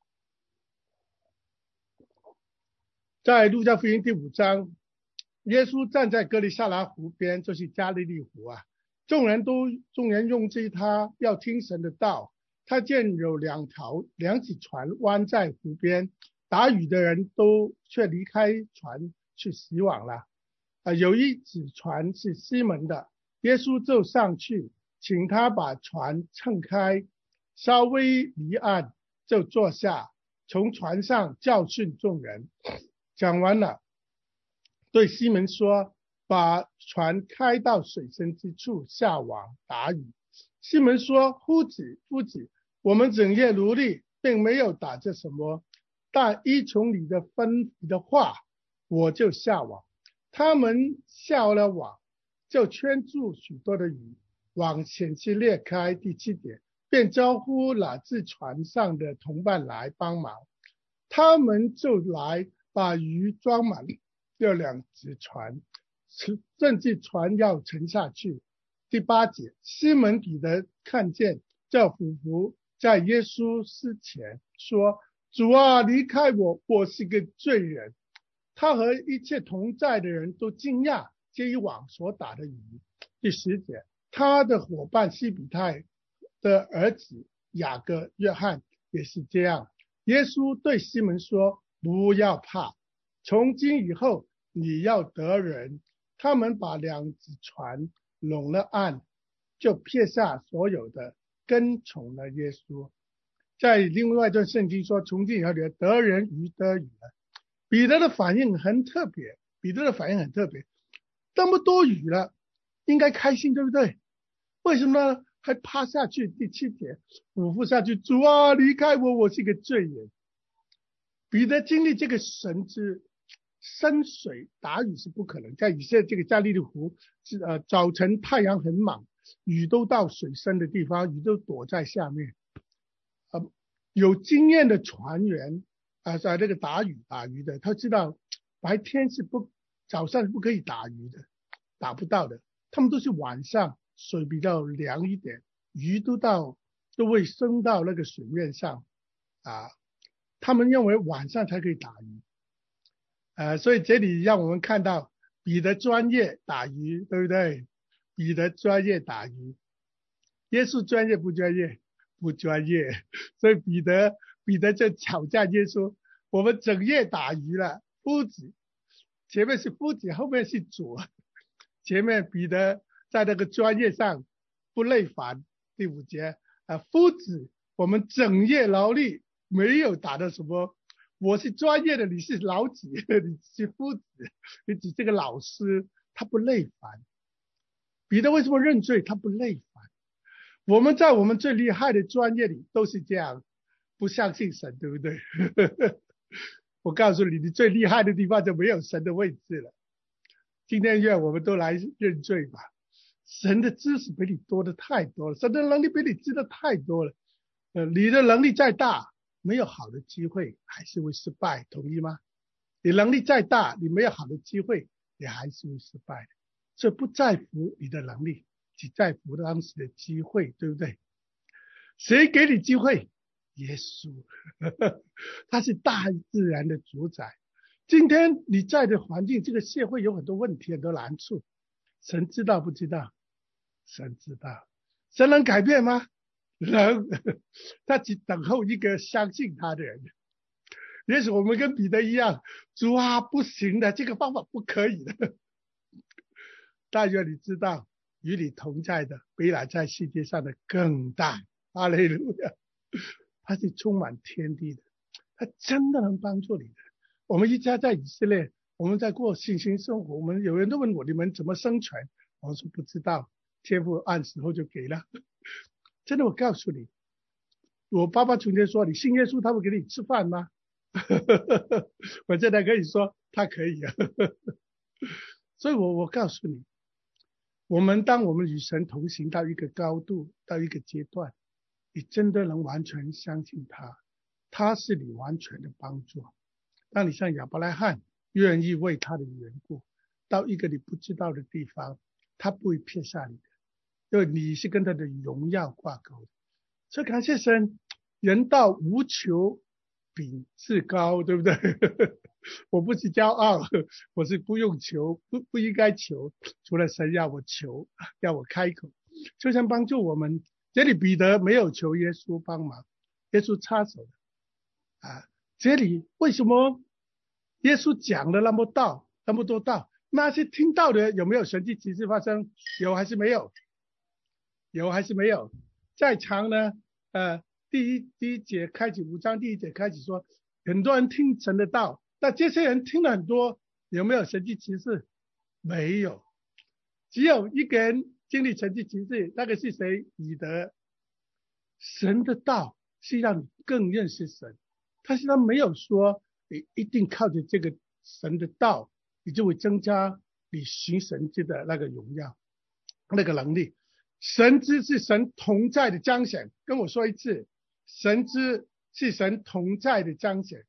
在路加福音第五章，耶稣站在歌利撒勒湖边，就是加利利湖啊，众人都众人拥挤他，要听神的道。他见有两条两只船弯在湖边，打鱼的人都却离开船去洗网了。啊，有一只船是西门的，耶稣就上去，请他把船撑开，稍微离岸，就坐下，从船上教训众人。讲完了，对西门说，把船开到水深之处，下网打鱼。西门说，夫子夫子，我们整夜努力，并没有打着什么，但依从你的吩咐的话，我就下网。他们下了网，就圈住许多的鱼，网险些裂开。第七点，便招呼了自船上的同伴来帮忙，他们就来把鱼装满这两只船，甚至船要沉下去。第八节，西门彼得看见，就俯伏在耶稣膝前说，主啊，离开我，我是个罪人。他和一切同在的人都惊讶这一网所打的鱼。第十节，他的伙伴西比泰的儿子雅各、约翰也是这样。耶稣对西门说，不要怕，从今以后你要得人。他们把两只船拢了岸，就撇下所有的，跟从了耶稣。在另外一段圣经说，从今以后你要得人如得鱼了。彼得的反应很特别，彼得的反应很特别，这么多鱼了，应该开心，对不对？为什么呢？还趴下去。第七节，俯伏下去，主啊，离开我，我是个罪人。彼得经历这个神之深水打鱼是不可能，在以色列这个加利利湖，呃，早晨太阳很猛，鱼都到水深的地方，鱼都躲在下面。呃，有经验的船员啊，在那个打鱼打鱼的，他知道白天是不早上是不可以打鱼的，打不到的。他们都是晚上水比较凉一点，鱼都到都会升到那个水面上啊。他们认为晚上才可以打鱼，呃，所以这里让我们看到彼得专业打鱼，对不对？彼得专业打鱼，耶稣专业不专业？不专业。所以彼得彼得就挑战耶稣，我们整夜打鱼了，夫子，前面是夫子，后面是主，前面彼得在那个专业上不累烦。第五节啊，夫子，我们整夜劳力，没有打到什么。我是专业的，你是老子，你是夫子，你只是个老师，他不累烦。彼得为什么认罪？他不累烦。我们在我们最厉害的专业里都是这样，不相信神，对不对？我告诉你，你最厉害的地方就没有神的位置了。今天愿我们都来认罪吧。神的知识比你多的太多了，神的能力比你知的太多了。呃，你的能力再大，没有好的机会还是会失败，同意吗？你能力再大，你没有好的机会，你还是会失败的。所以不在乎你的能力，只在乎当时的机会，对不对？谁给你机会？耶稣。他是大自然的主宰。今天你在的环境，这个社会有很多问题，很多难处，神知道不知道？神知道。神能改变吗？能。他只等候一个相信他的人。也许我们跟彼得一样，主啊，不行的，这个方法不可以的。但愿你知道，与你同在的比来在世界上的更大。哈利路亚。他是充满天地的，他真的能帮助你的。我们一家在以色列，我们在过信心生活，我们有人都问我，你们怎么生存？我说不知道，天父按时候就给了。真的，我告诉你，我爸爸从前说，你信耶稣他会给你吃饭吗？我现在可以说他可以啊。所以我我告诉你，我们当我们与神同行到一个高度，到一个阶段， 你真的能完全相信他，他是你完全的帮助。当你像亚伯拉罕愿意为他的缘故到一个你不知道的地方，他不会撇下你的，因为你是跟他的荣耀挂钩的。所以感谢神，人道无求比自高，对不对？我不是骄傲，我是不用求，不不应该求，除了神要我求，要我开口。就像帮助我们，这里彼得没有求耶稣帮忙，耶稣插手的啊。这里为什么耶稣讲了那么道，那么多道，那些听到的有没有神迹奇事发生？有还是没有？有还是没有？在场呢？呃，第一第一节开始，五章第一节开始说，很多人听神的道，那这些人听了很多，有没有神迹奇事？没有，只有一个人经历神迹奇事，那个是谁？彼得。神的道是让你更认识神，但是他没有说你一定靠着这个神的道，你就会增加你行神迹的那个荣耀，那个能力。神知是神同在的彰显，跟我说一次，神知是神同在的彰显。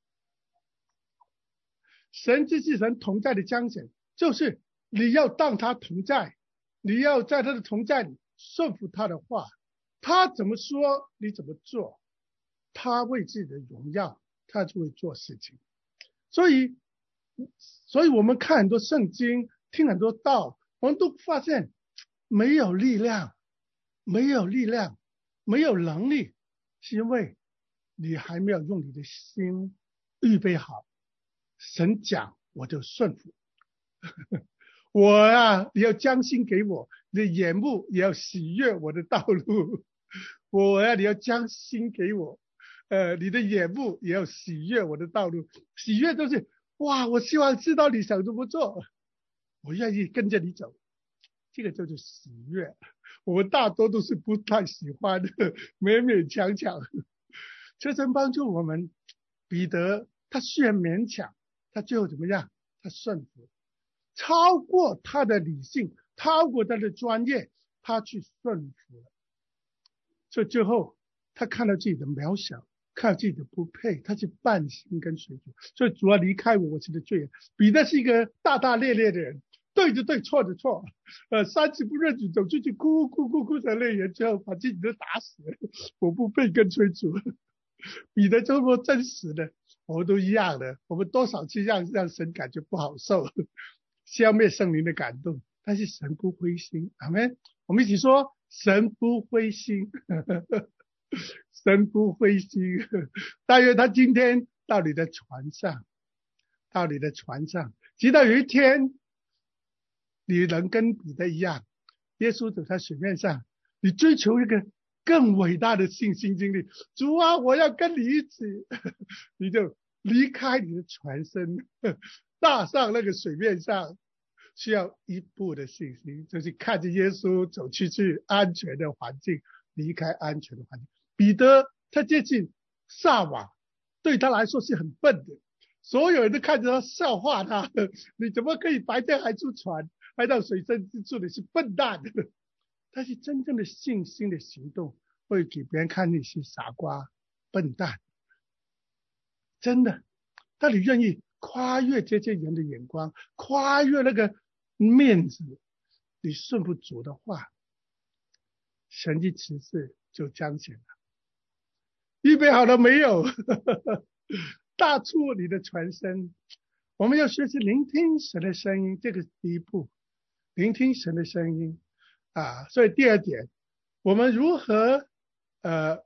神知是神同在的彰显，就是你要当他同在，你要在他的同在里顺服他的话，他怎么说你怎么做，他为自己的荣耀他就会做事情。所以所以我们看很多圣经，听很多道，我们都发现没有力量，没有力量，没有能力，是因为你还没有用你的心预备好。神讲我就顺服我啊，你要将心给我，你的眼目也要喜悦我的道路。我啊，你要将心给我，呃，你的眼目也要喜悦我的道路。喜悦都是哇，我希望知道你想怎么做，我愿意跟着你走，这个就是喜悦。我们大多都是不太喜欢的，勉勉强强。求神帮助我们。彼得他虽然勉强，他最后怎么样？他顺服，超过他的理性，超过他的专业，他去顺服了。所以最后他看到自己的渺小，看到自己的不配，他去半心跟随主。所以主要离开我，我是个罪人。彼得是一个大大咧咧的人，对就对，错就错，呃，三次不认主，走出去哭哭哭哭成泪人，最后把自己都打死了。我不配跟随主。彼得这么真实的，我们都一样的。我们多少次让让神感觉不好受，消灭圣灵的感动，但是神不灰心。阿们。我们一起说，神不灰心。神不灰心。但愿他今天到你的船上，到你的船上，直到有一天你能跟彼得一样，耶稣走在水面上，你追求一个更伟大的信心经历。主啊，我要跟你一起。你就离开你的船身，踏上那个水面上，需要一步的信心，就是看着耶稣走出去安全的环境，离开安全的环境。彼得他接近撒网，对他来说是很笨的，所有人都看着他笑话他，你怎么可以白天还出船，还到水深之处，你是笨蛋的。但是真正的信心的行动会给别人看你是傻瓜笨蛋，真的。当你愿意跨越这些人的眼光，跨越那个面子，你顺服主的话，神迹奇事就彰显了。预备好了没有？踏出你的船身。我们要学习聆听神的声音，这个是第一步，聆听神的声音啊。所以第二点，我们如何呃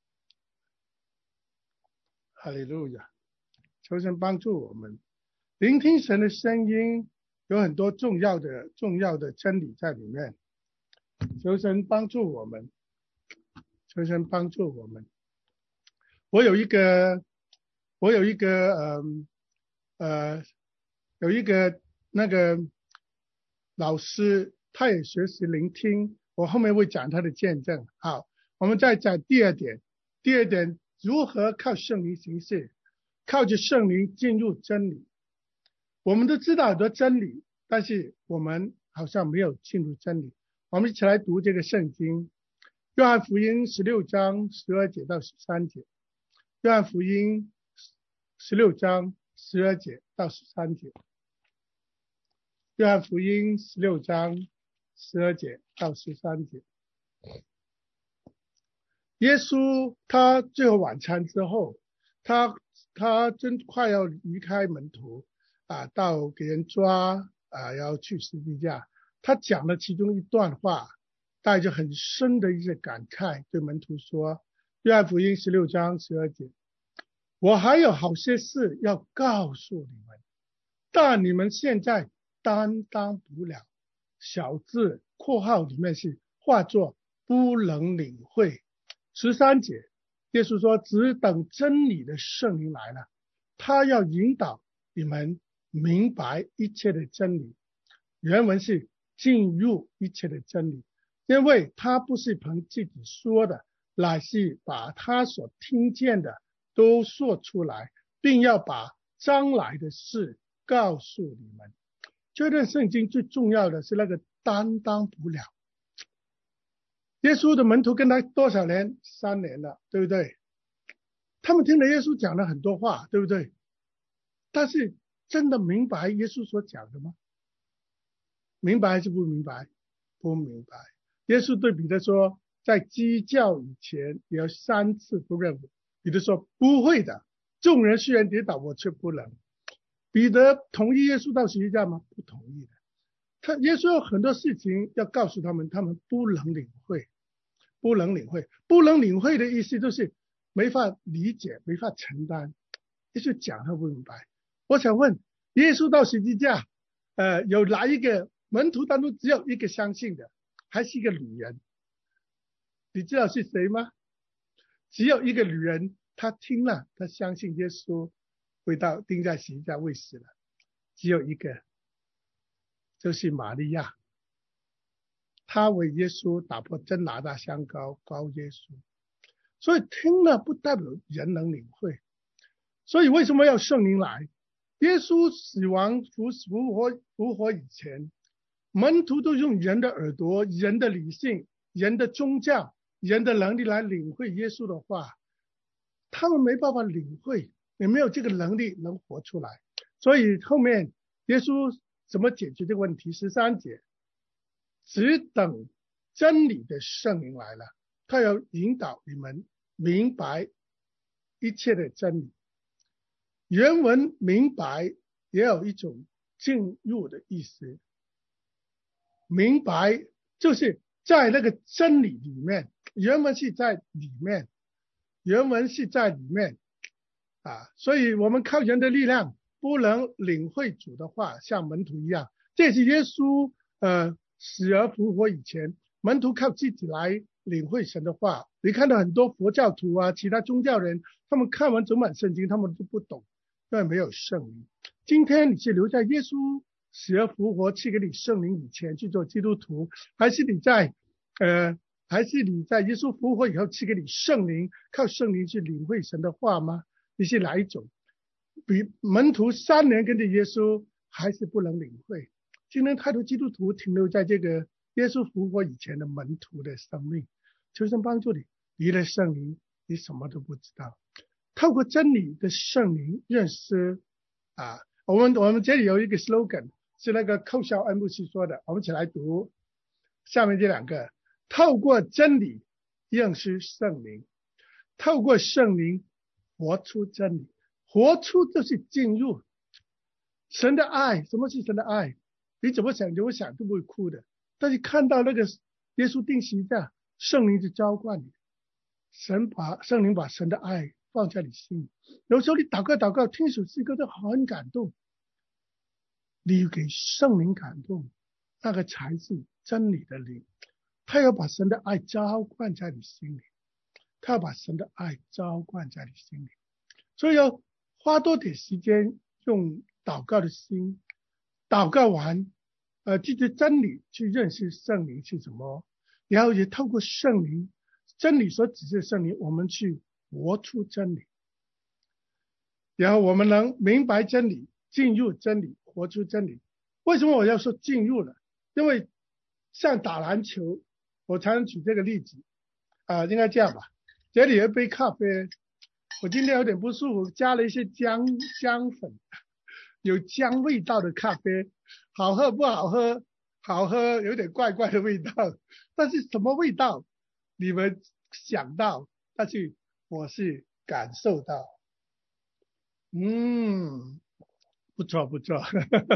哈利路亚，求神帮助我们聆听神的声音，有很多重要的重要的真理在里面。求神帮助我们，求神帮助我们。我有一个，我有一个，呃，呃，有一个那个老师，他也学习聆听。我后面会讲他的见证。好，我们再讲第二点。第二点，如何靠圣灵行事，靠着圣灵进入真理。我们都知道很多真理，但是我们好像没有进入真理。我们一起来读这个圣经。 约翰福音十六章十二节到十三节，约翰福音十六章十二节到十三节，约翰福音十六章十二节到十三节。耶稣他最后晚餐之后，他他真快要离开门徒啊，到给人抓啊，要去十字架。他讲了其中一段话，带着很深的一些感慨，对门徒说：约翰福音十六章十二节，我还有好些事要告诉你们，但你们现在担当不了。小字括号里面是化作不能领会。十三节，耶稣说：只等真理的圣灵来了，他要引导你们明白一切的真理。原文是进入一切的真理，因为他不是凭自己说的，乃是把他所听见的都说出来，并要把将来的事告诉你们。这段圣经最重要的是那个担当不了。耶稣的门徒跟他多少年？三年了，对不对？他们听了耶稣讲了很多话，对不对？但是真的明白耶稣所讲的吗？明白还是不明白？不明白。耶稣对彼得说，在鸡叫以前也要三次不认我。彼得说不会的，众人虽然跌倒，我却不能。彼得同意耶稣到十字架吗？不同意的。他耶稣有很多事情要告诉他们，他们不能领会，不能领会，不能领会的意思就是没法理解，没法承担。耶稣讲他不明白。我想问，耶稣到十字架，呃，有哪一个门徒当中只有一个相信的，还是一个女人？你知道是谁吗？只有一个女人，她听了，她相信耶稣会到钉在十字架为死了，只有一个，就是玛利亚。她为耶稣打破真拿大香膏，膏耶稣。所以听了不代表人能领会。所以为什么要圣灵来？耶稣死亡复复活复活以前，门徒都用人的耳朵、人的理性、人的宗教、人的能力来领会耶稣的话，他们没办法领会，也没有这个能力能活出来。所以后面耶稣怎么解决这个问题？十三节，只等真理的圣灵来了，他要引导你们明白一切的真理。原文明白也有一种进入的意思，明白就是在那个真理里面，原文是在里面，原文是在里面啊，所以我们靠人的力量不能领会主的话，像门徒一样。这是耶稣呃死而复活以前，门徒靠自己来领会神的话。你看到很多佛教徒啊，其他宗教人，他们看完整本圣经，他们都不懂，因为没有圣灵。今天你是留在耶稣死而复活赐给你圣灵以前去做基督徒，还是你在呃，还是你在耶稣复活以后赐给你圣灵，靠圣灵去领会神的话吗？你是哪一种？比门徒三年跟着耶稣还是不能领会。今天太多基督徒停留在这个耶稣复活以前的门徒的生命，求神帮助你，离了圣灵你什么都不知道。透过真理的圣灵认识啊，我们我们这里有一个 slogan 是那个寇肖恩牧师说的，我们一起来读下面这两个：透过真理认识圣灵，透过圣灵活出真理。活出就是进入神的爱。什么是神的爱？你怎么想怎么想都不会哭的，但是看到那个耶稣钉十字架，圣灵就浇灌你，神把圣灵把神的爱放在你心里。有时候你祷告祷告，听首诗歌都很感动，你给圣灵感动，那个才是真理的灵。他要把神的爱浇灌在你心里，他要把神的爱浇灌在你心里。所以要花多点时间用祷告的心，祷告完呃，记着真理去认识圣灵是什么，然后也透过圣灵真理所指示的圣灵，我们去活出真理，然后我们能明白真理，进入真理，活出真理。为什么我要说进入了？因为像打篮球，我常常举这个例子啊、呃，应该这样吧。这里有一杯咖啡，我今天有点不舒服，加了一些姜姜粉，有姜味道的咖啡，好喝不好喝？好喝，有点怪怪的味道，但是什么味道？你们想到，但是我是感受到，嗯，不错不错。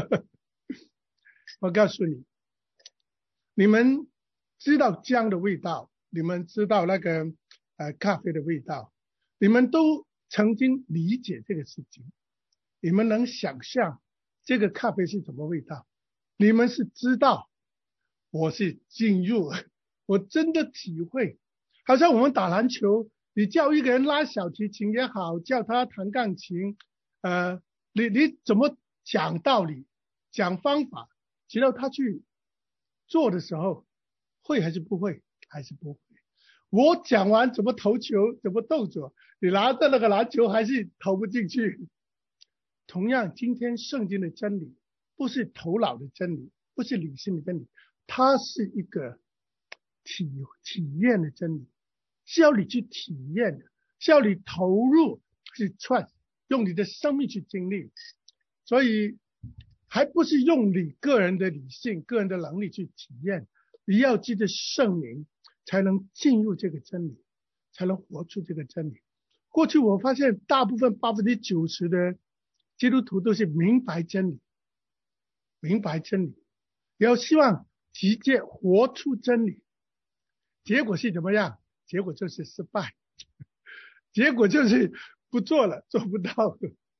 我告诉你，你们知道姜的味道，你们知道那个呃咖啡的味道，你们都曾经理解这个事情，你们能想象这个咖啡是什么味道？你们是知道，我是进入，我真的体会，好像我们打篮球，你叫一个人拉小提琴也好，叫他弹钢琴，呃，你你怎么讲道理，讲方法，直到他去做的时候，会还是不会？还是不会。我讲完怎么投球，怎么动作，你拿着那个篮球还是投不进去。同样，今天圣经的真理不是头脑的真理，不是理性的真理，它是一个体体验的真理，是要你去体验的，是要你投入去串，用你的生命去经历。所以还不是用你个人的理性、个人的能力去体验，你要记得圣灵才能进入这个真理，才能活出这个真理。过去我发现大部分百分之九十的基督徒都是明白真理，明白真理，也要希望直接活出真理。结果是怎么样？结果就是失败，结果就是不做了，做不到。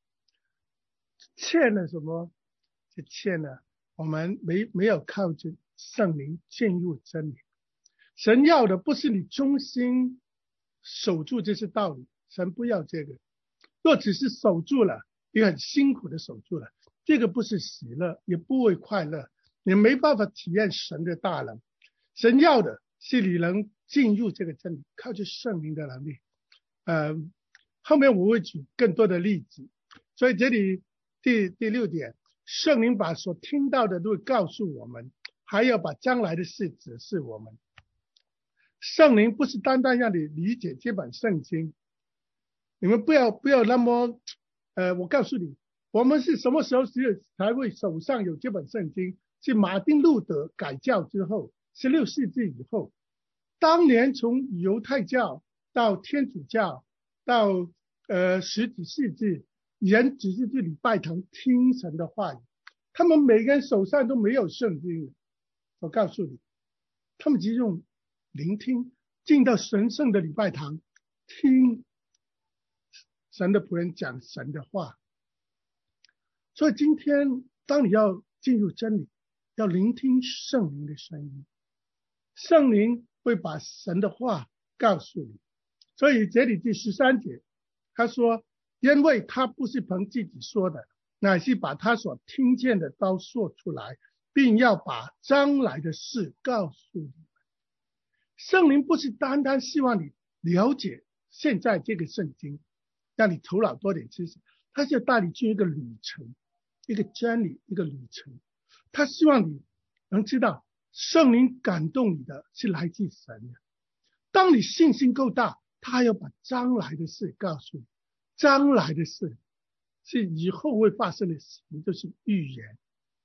欠了什么？就欠了我们没没有靠着圣灵进入真理。神要的不是你忠心守住这些道理，神不要这个。若只是守住了，也很辛苦的守住了，这个不是喜乐，也不会快乐，你没办法体验神的大能。神要的是你能进入这个真理，靠着圣灵的能力。呃，后面我会举更多的例子。所以这里第第六点，圣灵把所听到的都会告诉我们，还要把将来的事指示我们。圣灵不是单单让你理解这本圣经，你们不要不要那么，呃，我告诉你，我们是什么时候才会手上有这本圣经？是马丁路德改教之后，十六世纪以后，当年从犹太教到天主教到呃十几世纪，人只是去礼拜堂听神的话语，他们每个人手上都没有圣经。我告诉你，他们只用聆听，进到神圣的礼拜堂听神的仆人讲神的话。所以今天当你要进入真理，要聆听圣灵的声音，圣灵会把神的话告诉你。所以这里第十三节他说，因为他不是凭自己说的，乃是把他所听见的都说出来，并要把将来的事告诉你们。圣灵不是单单希望你了解现在这个圣经，让你头脑多点知识，他是要带你进一个旅程，一个真理，一个旅程。他希望你能知道圣灵感动你的是来自神的。当你信心够大，他还要把将来的事告诉你。将来的事是以后会发生的事情，就是预言。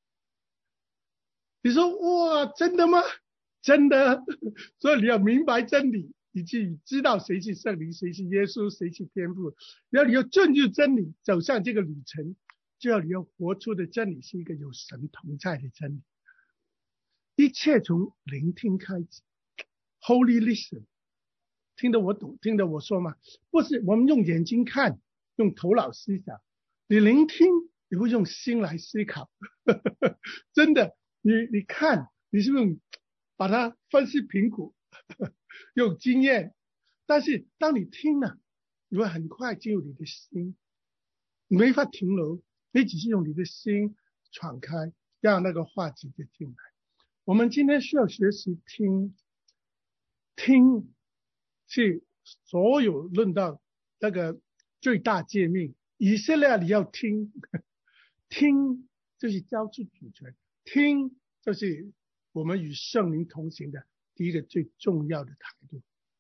你说哇，真的吗？真的。所以你要明白真理，以及知道谁是圣灵，谁是耶稣，谁是天父。然后你要进入真理，走上这个旅程，就要你要活出的真理是一个有神同在的真理。一切从聆听开始 ，Holy Listen， 听得我懂，听得我说吗？不是我们用眼睛看，用头脑思想。你聆听，你会用心来思考。真的，你你看，你是不是把它分析评估，用经验？但是当你听了，你会很快进入你的心，你没法停留，你只是用你的心敞开，让那个话直接进来。我们今天需要学习听，听是所有论到那个最大诫命。以色列你要听，听就是交出主权，听就是我们与圣灵同行的第一个最重要的态度。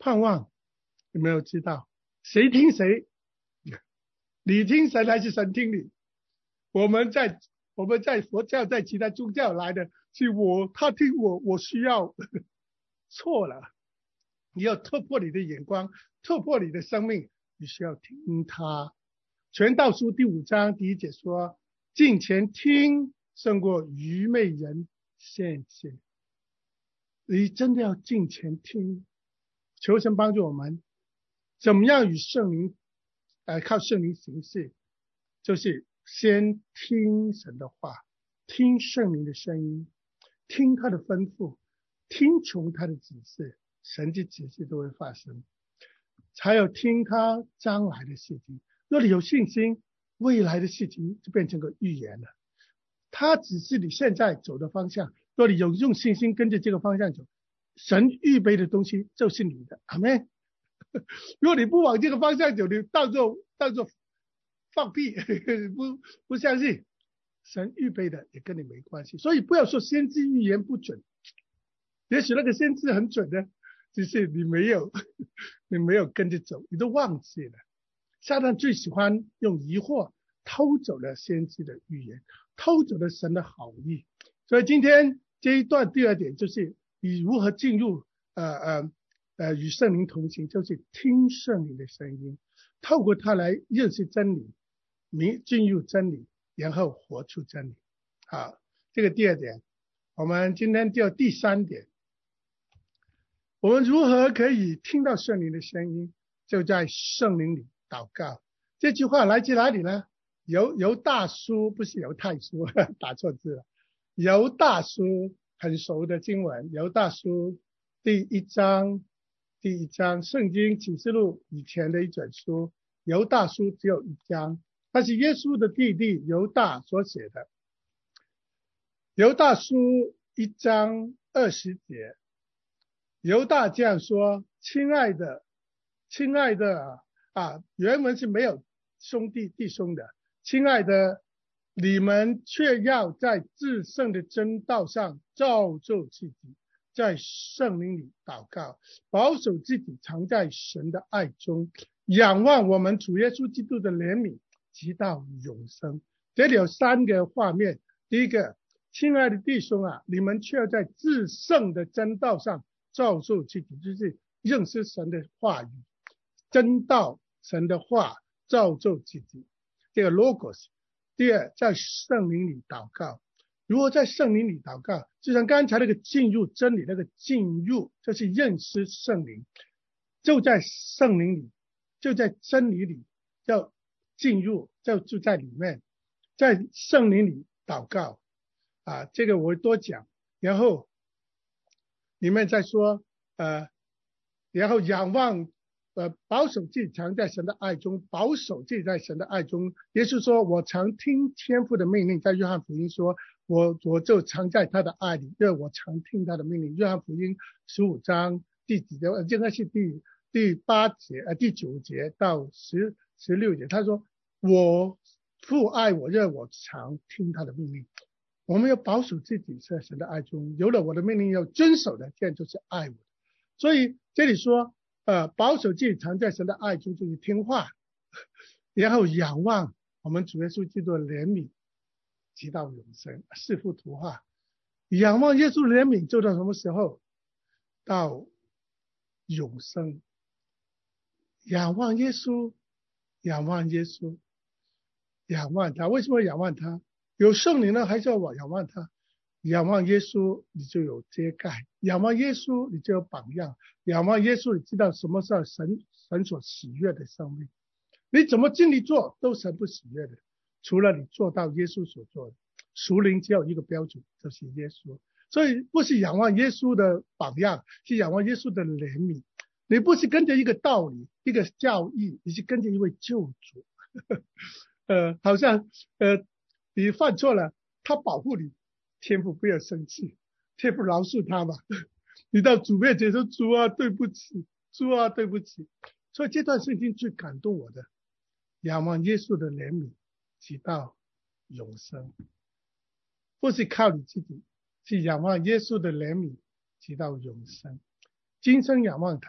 盼望，有没有知道？谁听谁？你听神还是神听你？我们在我们在佛教在其他宗教来的是我他听我，我需要错了。你要突破你的眼光，突破你的生命，你需要听他。传道书第五章第一节说：敬虔听胜过愚昧人献祭。你真的要敬虔听，求神帮助我们，怎么样与圣灵，呃，靠圣灵行事，就是先听神的话，听圣灵的声音，听他的吩咐，听从他的指示，神的指示都会发生。才有听他将来的事情。若你有信心，未来的事情就变成个预言了。他只是你现在走的方向，若你有用信心跟着这个方向走，神预备的东西就是你的。阿们。如果你不往这个方向走，你当作当作放屁，不不相信，神预备的也跟你没关系。所以不要说先知预言不准，也许那个先知很准的，只是你没有你没有跟着走，你都忘记了。撒旦最喜欢用疑惑偷走了先知的预言，偷走了神的好意。所以今天这一段第二点就是你如何进入呃呃呃与圣灵同行，就是听圣灵的声音，透过它来认识真理，明进入真理，然后活出真理。好，这个第二点。我们今天就第三点，我们如何可以听到圣灵的声音？就在圣灵里祷告。这句话来自哪里呢？犹犹大书，不是犹太书，打错字了。犹大书很熟的经文，犹大书第一章，第一章，圣经启示录以前的一卷书，犹大书只有一章，它是耶稣的弟弟犹大所写的。犹大书一章二十节，犹大这样说：亲爱的，亲爱的啊，原文是没有兄弟弟兄的。亲爱的，你们却要在至圣的真道上造就自己，在圣灵里祷告，保守自己藏在神的爱中，仰望我们主耶稣基督的怜悯，直到永生。这里有三个画面。第一个，亲爱的弟兄啊，你们却要在至圣的真道上造就自己，就是认识神的话语，真道神的话造就自己，这个 logos。 第二，在圣灵里祷告。如何在圣灵里祷告？就像刚才那个进入真理，那个进入就是认识圣灵，就在圣灵里，就在真理里，要进入，就住在里面，在圣灵里祷告啊，这个我多讲。然后里面再说呃，然后仰望呃，保守自己藏在神的爱中，保守自己在神的爱中。耶稣说：我常听天父的命令。在约翰福音说：我我就藏在他的爱里，因为我常听他的命令。约翰福音十五章第几节？应该是第第八节呃第九节到十十六节。他说：我父爱我，因为我常听他的命令。我们要保守自己在神的爱中，有了我的命令要遵守的，这样就是爱我的。所以这里说呃，保守自己藏在神的爱中，就是听话，然后仰望我们主耶稣基督的怜悯，直到永生。四幅图画，仰望耶稣的怜悯，就到什么时候？到永生。仰望耶稣，仰望耶稣，仰望他。为什么仰望他？有圣灵呢，还是要仰望他？仰望耶稣，你就有遮盖；仰望耶稣，你就有榜样；仰望耶稣，你知道什么是神神所喜悦的生命。你怎么尽力做，都神不喜悦的，除了你做到耶稣所做的。属灵只有一个标准，就是耶稣。所以不是仰望耶稣的榜样，是仰望耶稣的怜悯。你不是跟着一个道理，一个教义，你是跟着一位救主。呃，好像呃，你犯错了，他保护你。天父不要生气，天父饶恕他吧。你到主面前说：主啊，对不起，主啊，对不起。所以这段圣经最感动我的，仰望耶稣的怜悯，直到永生。不是靠你自己，是仰望耶稣的怜悯，直到永生。今生仰望他，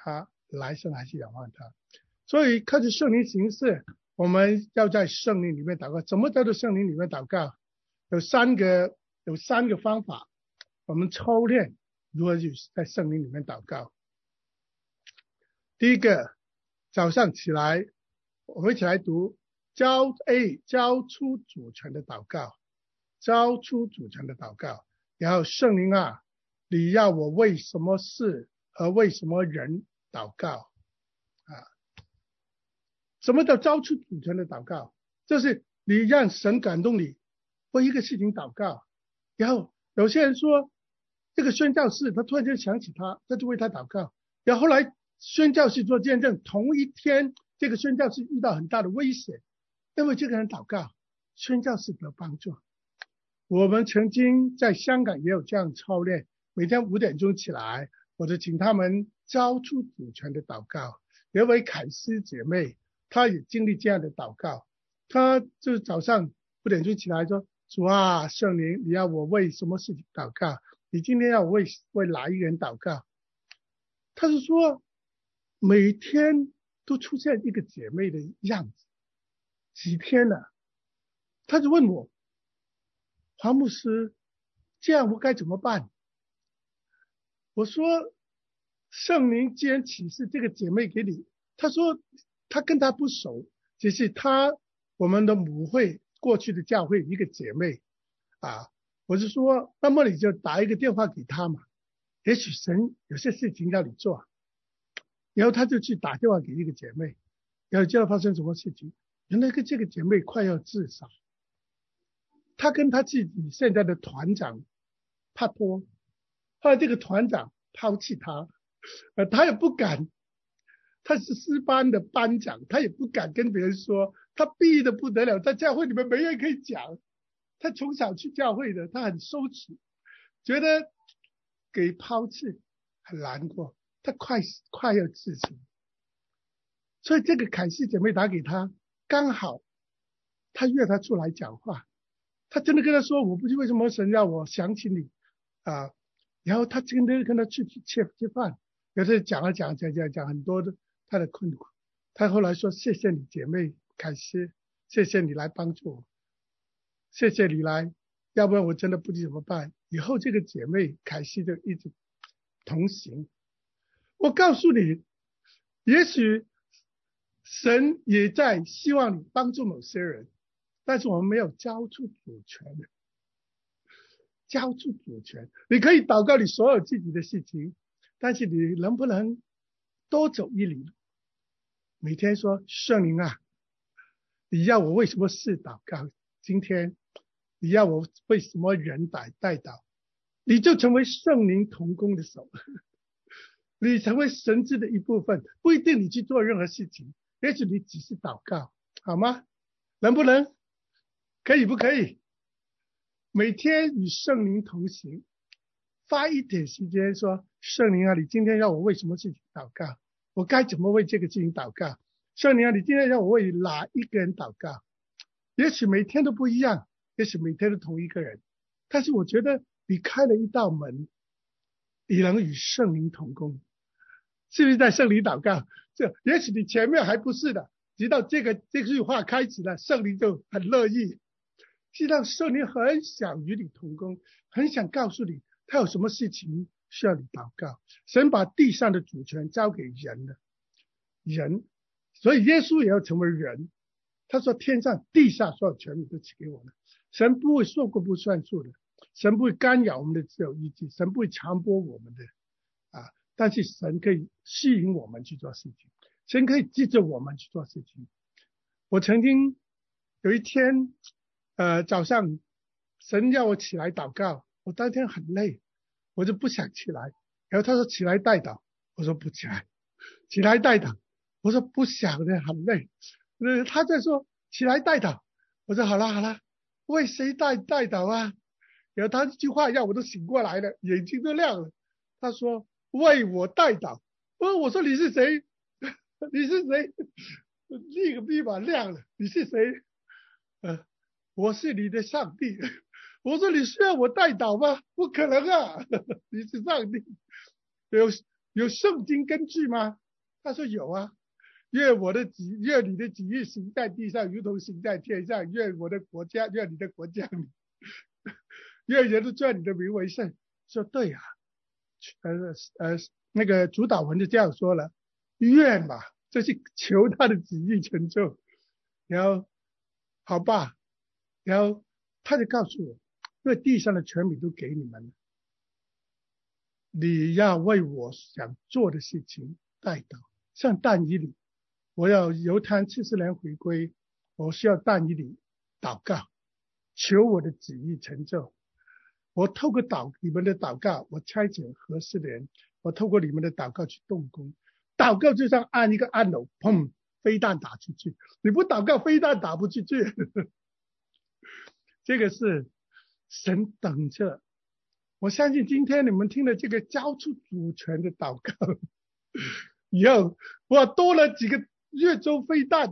来生还是仰望他。所以靠着圣灵行事，我们要在圣灵里面祷告。怎么叫做圣灵里面祷告？有三个有三个方法，我们操练如何去在圣灵里面祷告。第一个，早上起来，我们一起来读交 A 交出主权的祷告，交出主权的祷告。然后圣灵啊，你要我为什么事和为什么人祷告啊？什么叫交出主权的祷告？就是你让神感动你为一个事情祷告。然后有些人说这个宣教士他突然间想起他，他就为他祷告。然后后来宣教士做见证，同一天这个宣教士遇到很大的危险，因为这个人祷告，宣教士得帮助。我们曾经在香港也有这样操练，每天五点钟起来，我就请他们交出主权的祷告。有一位凯斯姐妹，她也经历这样的祷告，她就是早上五点钟起来说，主啊，圣灵，你要我为什么事情祷告？你今天要我为为哪一个人祷告？她是说每天都出现一个姐妹的样子，几天了，她就问我，黄牧师，这样我该怎么办？我说圣灵既然启示这个姐妹给你，她说她跟她不熟，只是她我们的母会过去的教会一个姐妹啊，我是说那么你就打一个电话给她嘛，也许神有些事情要你做。然后他就去打电话给一个姐妹，然后知道发生什么事情，原来跟这个姐妹快要自杀，他跟他自己现在的团长拍拖，后来这个团长抛弃他，呃，他也不敢，他是师班的班长，他也不敢跟别人说，他逼得不得了，在教会里面没人可以讲，他从小去教会的，他很羞耻，觉得给抛弃很难过，他快快要自杀。所以这个凯西姐妹打给他，刚好他约他出来讲话，他真的跟他说，我不知为什么神让我想起你啊，然后他真的跟他去吃吃饭，有时讲了讲讲讲讲很多的他的困苦，他后来说，谢谢你姐妹凯西，谢谢你来帮助我，谢谢你来，要不然我真的不知怎么办。以后这个姐妹凯西就一直同行。我告诉你，也许神也在希望你帮助某些人，但是我们没有交出主权，交出主权。你可以祷告你所有自己的事情，但是你能不能多走一里路？每天说，圣灵啊，你要我为什么事祷告？今天你要我为什么人带带祷？你就成为圣灵同工的手，你成为神之的一部分。不一定你去做任何事情，也许你只是祷告，好吗？能不能？可以不可以？每天与圣灵同行，花一点时间说，圣灵啊，你今天要我为什么事情祷告？我该怎么为这个事情祷告？圣灵啊，你今天要我为哪一个人祷告？也许每天都不一样，也许每天都同一个人，但是我觉得你开了一道门，你能与圣灵同工，是不是在圣灵祷告？这也许你前面还不是的，直到这个这句话开始了，圣灵就很乐意，知道圣灵很想与你同工，很想告诉你他有什么事情需要你祷告。神把地上的主权交给人了，人，所以耶稣也要成为人。他说天上地下所有权柄都赐给我们，神不会说过不算数的，神不会干扰我们的自由意志，神不会强迫我们的啊，但是神可以吸引我们去做事情，神可以记着我们去做事情。我曾经有一天呃早上神要我起来祷告，我当天很累，我就不想起来，然后他说起来代祷，我说不起来，起来代祷，我说不想的，很累。呃，他在说起来代祷，我说好了好了，为谁代代祷啊？然后他这句话让我都醒过来了，眼睛都亮了。他说为我代祷，我我说你是谁？你是谁？立个立马亮了，你是谁？呃，我是你的上帝。我说你需要我代祷吗？不可能啊，你是上帝，有有圣经根据吗？ 他说有啊，愿我的旨，愿你的旨意行在地上，如同行在天上。愿我的国家，愿你的国降临，愿人都尊你的名为圣。说对啊，呃呃，那个主导文就这样说了，愿嘛，这是求他的旨意成就。然后好吧，然后他就告诉我，因为地上的权柄都给你们了，你要为我想做的事情代祷。像但以理，我要犹太七十年回归，我需要但以理祷告，求我的旨意成就。我透过祷你们的祷告，我差遣合适的人，我透过你们的祷告去动工。祷告就像按一个按钮，砰，飞弹打出去。你不祷告，飞弹打不出去。这个是神等着。我相信今天你们听了这个交出主权的祷告以后，哇，多了几个越州飞弹，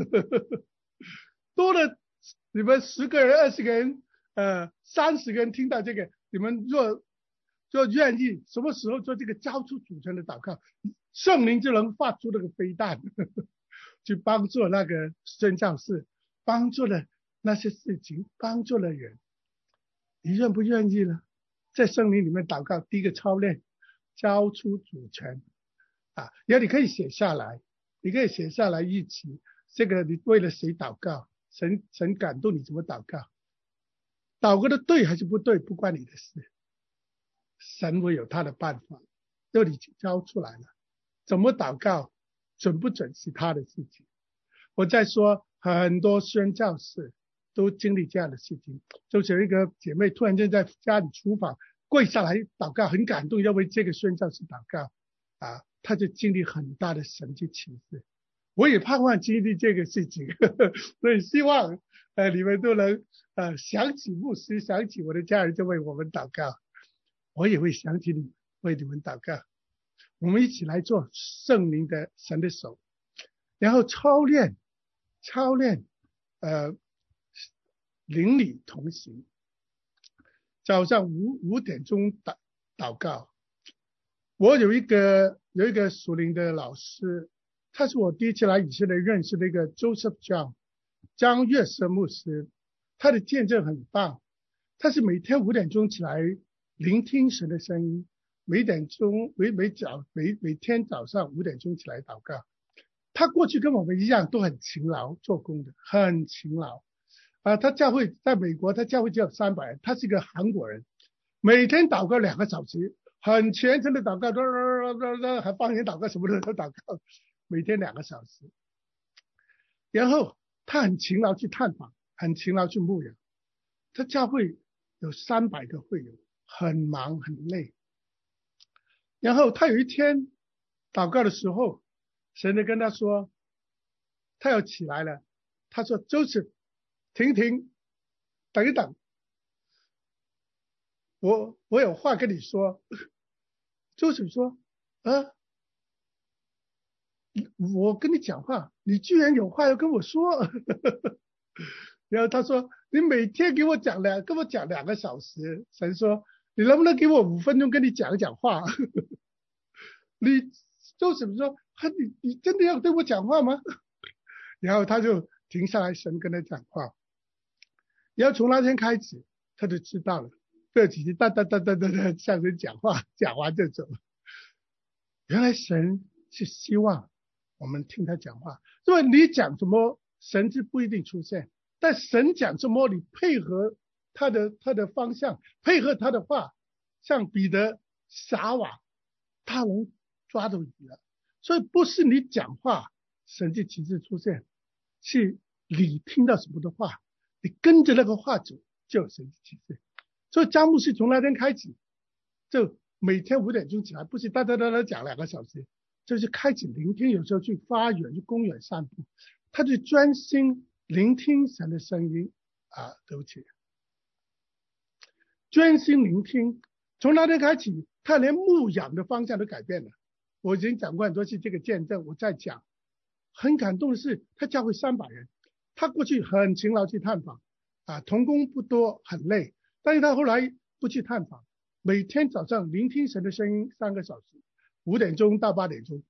多了你们十个人、二十个人、呃三十个人听到这个，你们若若愿意，什么时候做这个交出主权的祷告，圣灵就能发出那个飞弹，去帮助那个宣教士，帮助了那些事情，帮助了人。你愿不愿意呢？在圣灵里面祷告，第一个操练，交出主权啊，然后你可以写下来，你可以写下来一起，这个你为了谁祷告，神神感动你怎么祷告，祷告的对还是不对，不关你的事，神会有他的办法，就你交出来了，怎么祷告，准不准是他的事情。我在说很多宣教士都经历这样的事情，就是有一个姐妹突然间在家里厨房跪下来祷告，很感动，要为这个宣教士祷告啊，他就经历很大的神迹奇事。我也盼望经历这个事情，呵呵，所以希望呃你们都能呃想起牧师，想起我的家人，就为我们祷告。我也会想起你，为你们祷告。我们一起来做圣灵的神的手，然后操练操练呃邻里同行。早上五五点钟祷祷告。我有一个有一个属灵的老师，他是我第一次来以色列认识的一个 Joseph John 张月生牧师，他的见证很棒。他是每天五点钟起来聆听神的声音，每点钟每每早每每天早上五点钟起来祷告。他过去跟我们一样都很勤劳做工的，很勤劳啊。他教会在美国，他教会只有三百人，他是一个韩国人，每天祷告两个小时，很虔诚的祷告，还方言祷告什么的都祷告，每天两个小时。然后他很勤劳去探访，很勤劳去牧养。他教会有三百个会友，很忙很累。然后他有一天祷告的时候，神就跟他说，他要起来了。他说 Joseph 停停，等一等，我我有话跟你说。Joseph 说啊，我跟你讲话，你居然有话要跟我说。然后他说，你每天给我讲两跟我讲两个小时。神说，你能不能给我五分钟跟你讲讲话？你Joseph说，你你真的要对我讲话吗？然后他就停下来，神跟他讲话。然后从那天开始，他就知道了，这几天哒哒哒哒哒哒向人讲话，讲完就走了。原来神是希望我们听他讲话，因为你讲什么，神是不一定出现，但神讲什么，你配合他的他的方向，配合他的话，像彼得撒网，他能抓住鱼了。所以不是你讲话神迹奇事出现，是你听到什么的话，你跟着那个话走，就有神迹奇事。所以张牧师从那天开始，就每天五点钟起来，不是哒哒哒哒讲两个小时，就是开始聆听，有时候去花园、去公园散步，他就专心聆听神的声音啊，对不起，专心聆听。从那天开始，他连牧养的方向都改变了。我已经讲过很多次这个见证，我再讲。很感动的是，他教会三百人，他过去很勤劳去探访啊，同工不多，很累，但是他后来不去探访，每天早上聆听神的声音三个小时，五点钟到八点钟，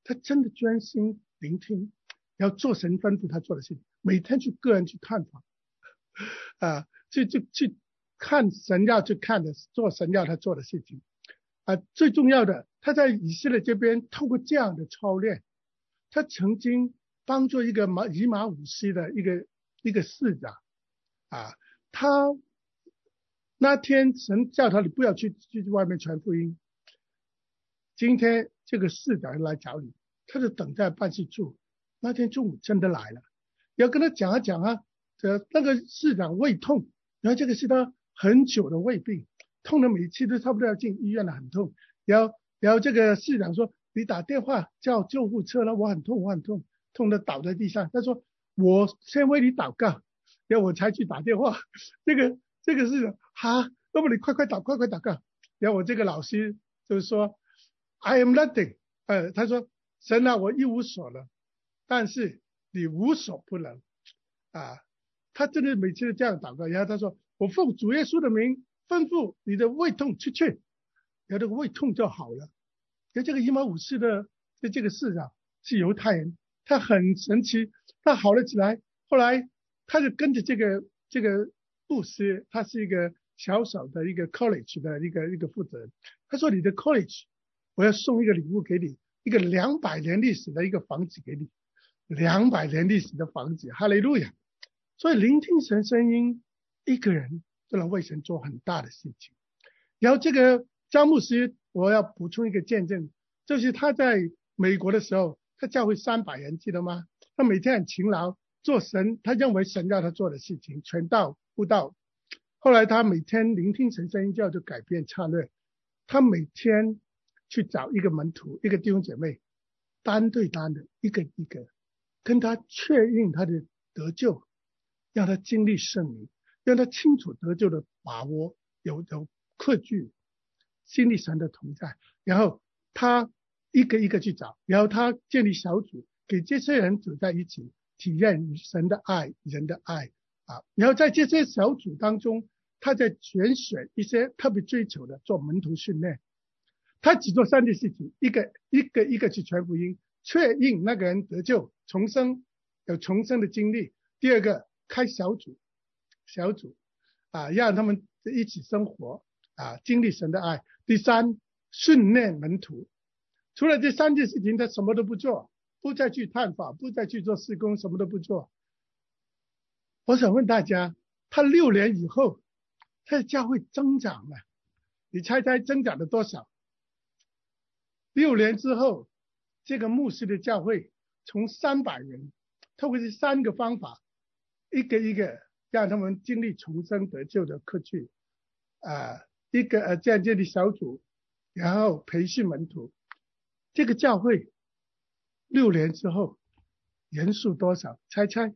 他真的专心聆听，要做神吩咐他做的事情，每天去个人去探访，啊，去去去看神要去看的，做神要他做的事情，啊，最重要的，他在以色列这边透过这样的操练，他曾经帮助一个马以马忤斯的一个一个市长，啊，他那天神叫他你不要去去外面传福音，今天这个市长来找你，他就等在办事处。那天中午真的来了，要跟他讲啊讲啊，这那个市长胃痛，然后这个是他很久的胃病，痛的每次都差不多要进医院了，很痛。然后然后这个市长说你打电话叫救护车了，我很痛我很痛，痛的倒在地上。他说我先为你祷告，然后我才去打电话。这个这个市长哈，那么你快快祷快快祷告。然后我这个老师就是说 I am nothing， 呃，他说神啊，我一无所能，但是你无所不能啊。他真的每次都这样祷告。然后他说我奉主耶稣的名吩咐你的胃痛出去，然后这个胃痛就好了。然后这个以马忤斯的这个市长是犹太人，他很神奇，他好了起来。后来他就跟着这个这个牧师，他是一个小小的一个 college 的一个一个负责人。他说你的 college 我要送一个礼物给你，一个两百年历史的一个房子给你，两百年历史的房子，哈利路亚。所以聆听神声音，一个人就能为神做很大的事情。然后这个张牧师，我要补充一个见证，就是他在美国的时候，他教会三百人，记得吗？他每天很勤劳做神，他认为神要他做的事情，传道布道。后来他每天聆听神声音之后，就改变策略。他每天去找一个门徒，一个弟兄姐妹，单对单的，一个一个跟他确认他的得救，让他经历圣灵，让他清楚得救的把握，有有克据，经历神的同在。然后他一个一个去找，然后他建立小组，给这些人走在一起，体验神的爱，人的爱啊。然后在这些小组当中，他在选选一些特别追求的做门徒训练。他只做三件事情，一个一个一个去传福音，确认那个人得救重生，有重生的经历。第二个开小组，小组啊，让他们一起生活啊，经历神的爱。第三，训练门徒。除了这三件事情，他什么都不做，不再去探访，不再去做事工，什么都不做。我想问大家，他六年以后，他的教会增长了，你猜猜增长了多少？六年之后，这个牧师的教会从三百人，透过这三个方法，一个一个让他们经历重生得救的课据，啊，一个呃这样建立小组，然后培训门徒。这个教会六年之后人数多少？猜猜？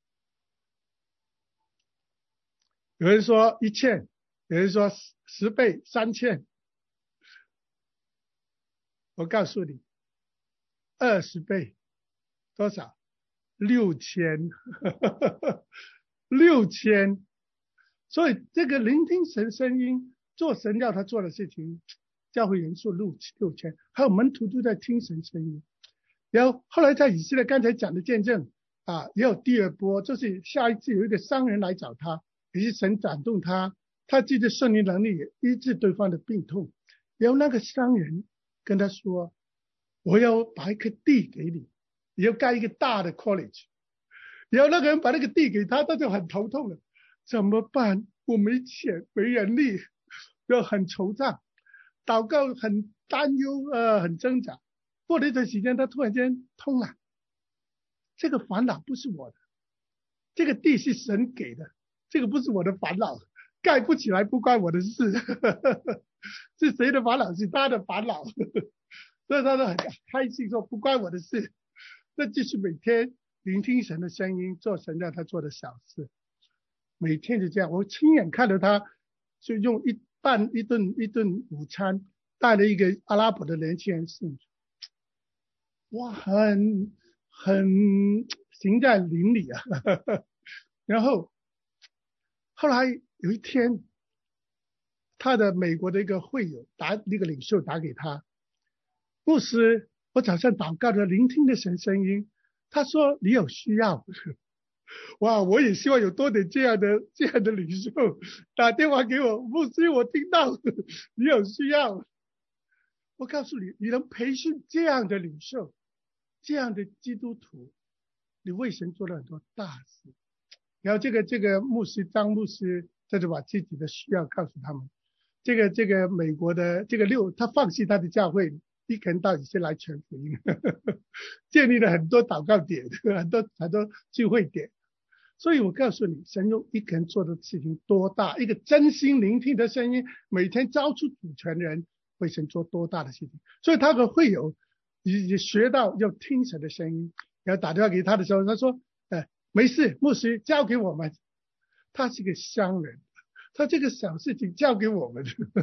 有人说一千，有人说十倍、三千。我告诉你，二十倍，多少？六千，六千。所以这个聆听神声音，做神要他做的事情，教会人数六六千，还有门徒都在听神声音。然后后来在以色列刚才讲的见证啊，也有第二波，就是下一次有一个商人来找他，也是神感动他，他借着圣灵能力医治对方的病痛。然后那个商人跟他说，我要把一块地给你，你要盖一个大的 college。 然后那个人把那个地给他，他就很头痛了，怎么办？我没钱没人力，又很惆怅，祷告很担忧，呃，很挣扎。过了一段时间，他突然间通了，这个烦恼不是我的，这个地是神给的，这个不是我的烦恼，盖不起来不关我的事。是谁的烦恼？是他的烦恼。所以他都很开心说不关我的事。那就是每天聆听神的声音，做神让他做的小事，每天就这样。我亲眼看到他就用一半一顿一顿午餐带了一个阿拉伯的年轻人信主，哇，很很行在邻里啊。然后后来有一天，他的美国的一个会友打那个领袖打给他，牧师， 我早上祷告的聆听的神声音，他说你有需要。哇，我也希望有多点这样的这样的领袖打电话给我，牧师，我听到你有需要。我告诉你，你能培训这样的领袖，这样的基督徒，你为神做了很多大事。然后这个这个牧师张牧师，这就把自己的需要告诉他们。这个这个美国的这个六，他放弃他的教会，一个人到以色列来传福音，建立了很多祷告点，很多很多聚会点。所以我告诉你，神用一个人做的事情多大，一个真心聆听的声音，每天招出主权的人，为神做多大的事情。所以他可会有也学到要听神的声音。然后打电话给他的时候，他说呃没事，牧师交给我们。他是个商人，他这个小事情交给我们。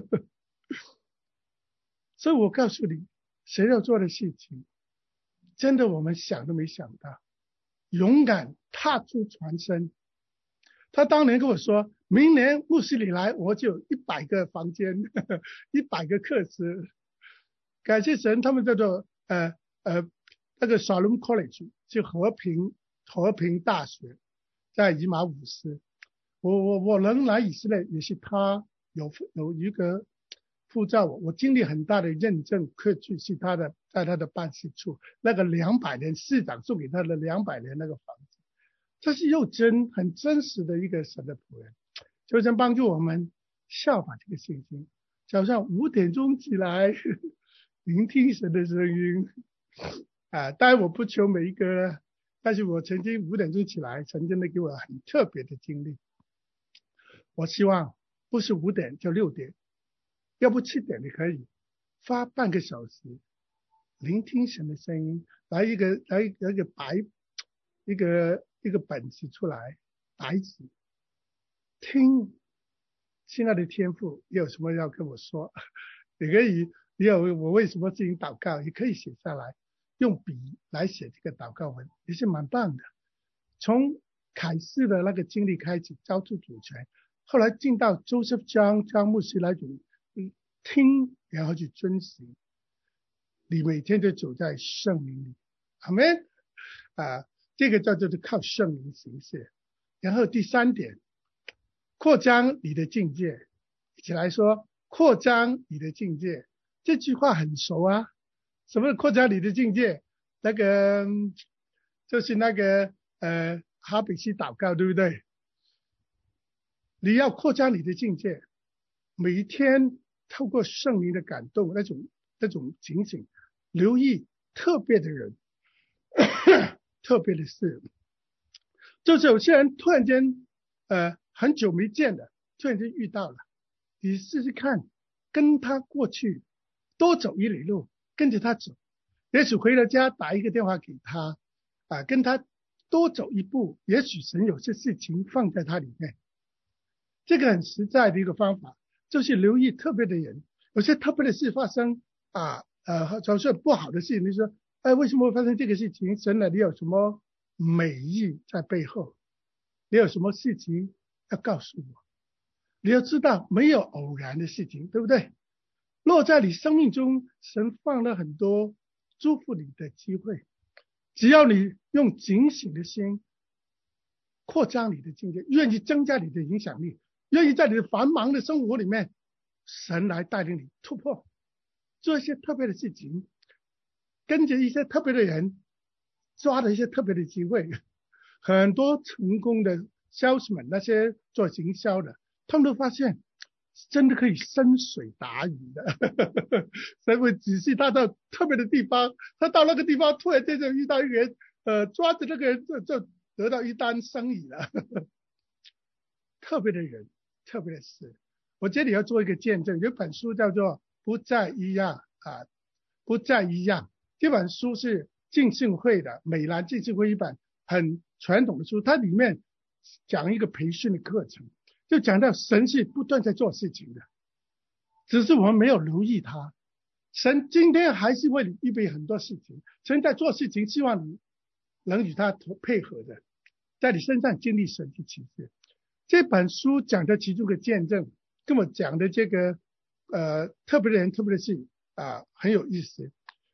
所以我告诉你，谁要做的事情，真的我们想都没想到。勇敢踏出船身。他当年跟我说，明年牧师你来，我就有一百个房间，一百个课室。感谢神，他们叫做呃呃那个 Shalom College 是和平和平大学，在以马五斯。我我我能来以色列，也是他有有一个护照我，我经历很大的认证，科技是他的，在他的办事处，那个两百年市长送给他的两百年那个房子，这是又真很真实的一个神的仆人，求神帮助我们效法这个信心，早上五点钟起来聆听神的声音啊！当然我不求每一个，但是我曾经五点钟起来，曾经的给我很特别的经历。我希望不是五点就六点。要不七点你可以花半个小时聆听神的声音，来一个来一个一个白一个一个本子出来，白纸听，亲爱的天父，你有什么要跟我说？你可以，你有我为什么进行祷告，也可以写下来，用笔来写这个祷告文，也是蛮棒的。从凯士的那个经历开始，交出主权，后来进到 Joseph 张张牧师来主。听，然后去遵行，你每天都走在圣灵里，阿们啊，这个叫做靠圣灵行事。然后第三点，扩张你的境界，一起来说，扩张你的境界，这句话很熟啊。什么扩张你的境界？那个就是那个呃哈比西祷告，对不对？你要扩张你的境界，每一天透过圣灵的感动，那种那种警醒，留意特别的人，特别的事，就是有些人突然间，呃，很久没见的，突然间遇到了，你试试看，跟他过去多走一里路，跟着他走，也许回了家打一个电话给他，啊，跟他多走一步，也许神有些事情放在他里面，这个很实在的一个方法。就是留意特别的人，有些特别的事发生啊，呃，假设不好的事情，你说，哎，为什么会发生这个事情？神啊，你有什么美意在背后？你有什么事情要告诉我？你要知道，没有偶然的事情，对不对？落在你生命中，神放了很多祝福你的机会，只要你用警醒的心，扩张你的境界，愿意增加你的影响力。愿意在你的繁忙的生活里面，神来带领你突破，做一些特别的事情，跟着一些特别的人，抓了一些特别的机会。很多成功的 salesman， 那些做行销的，他们都发现真的可以深水打鱼的。所以会仔细他到特别的地方，他到那个地方突然间就遇到一个人，呃，抓着那个人就就得到一单生意了。特别的人，特别的事，我这里要做一个见证。有本书叫做《不再一样》啊，不再一样。这本书是浸信会的，美兰浸信会一本很传统的书，它里面讲一个培训的课程，就讲到神是不断在做事情的，只是我们没有留意它。神今天还是为你预备很多事情，神在做事情，希望你能与他配合的，在你身上经历神的启示。这本书讲的其中的见证，跟我讲的这个呃特别的人特别的事啊很有意思。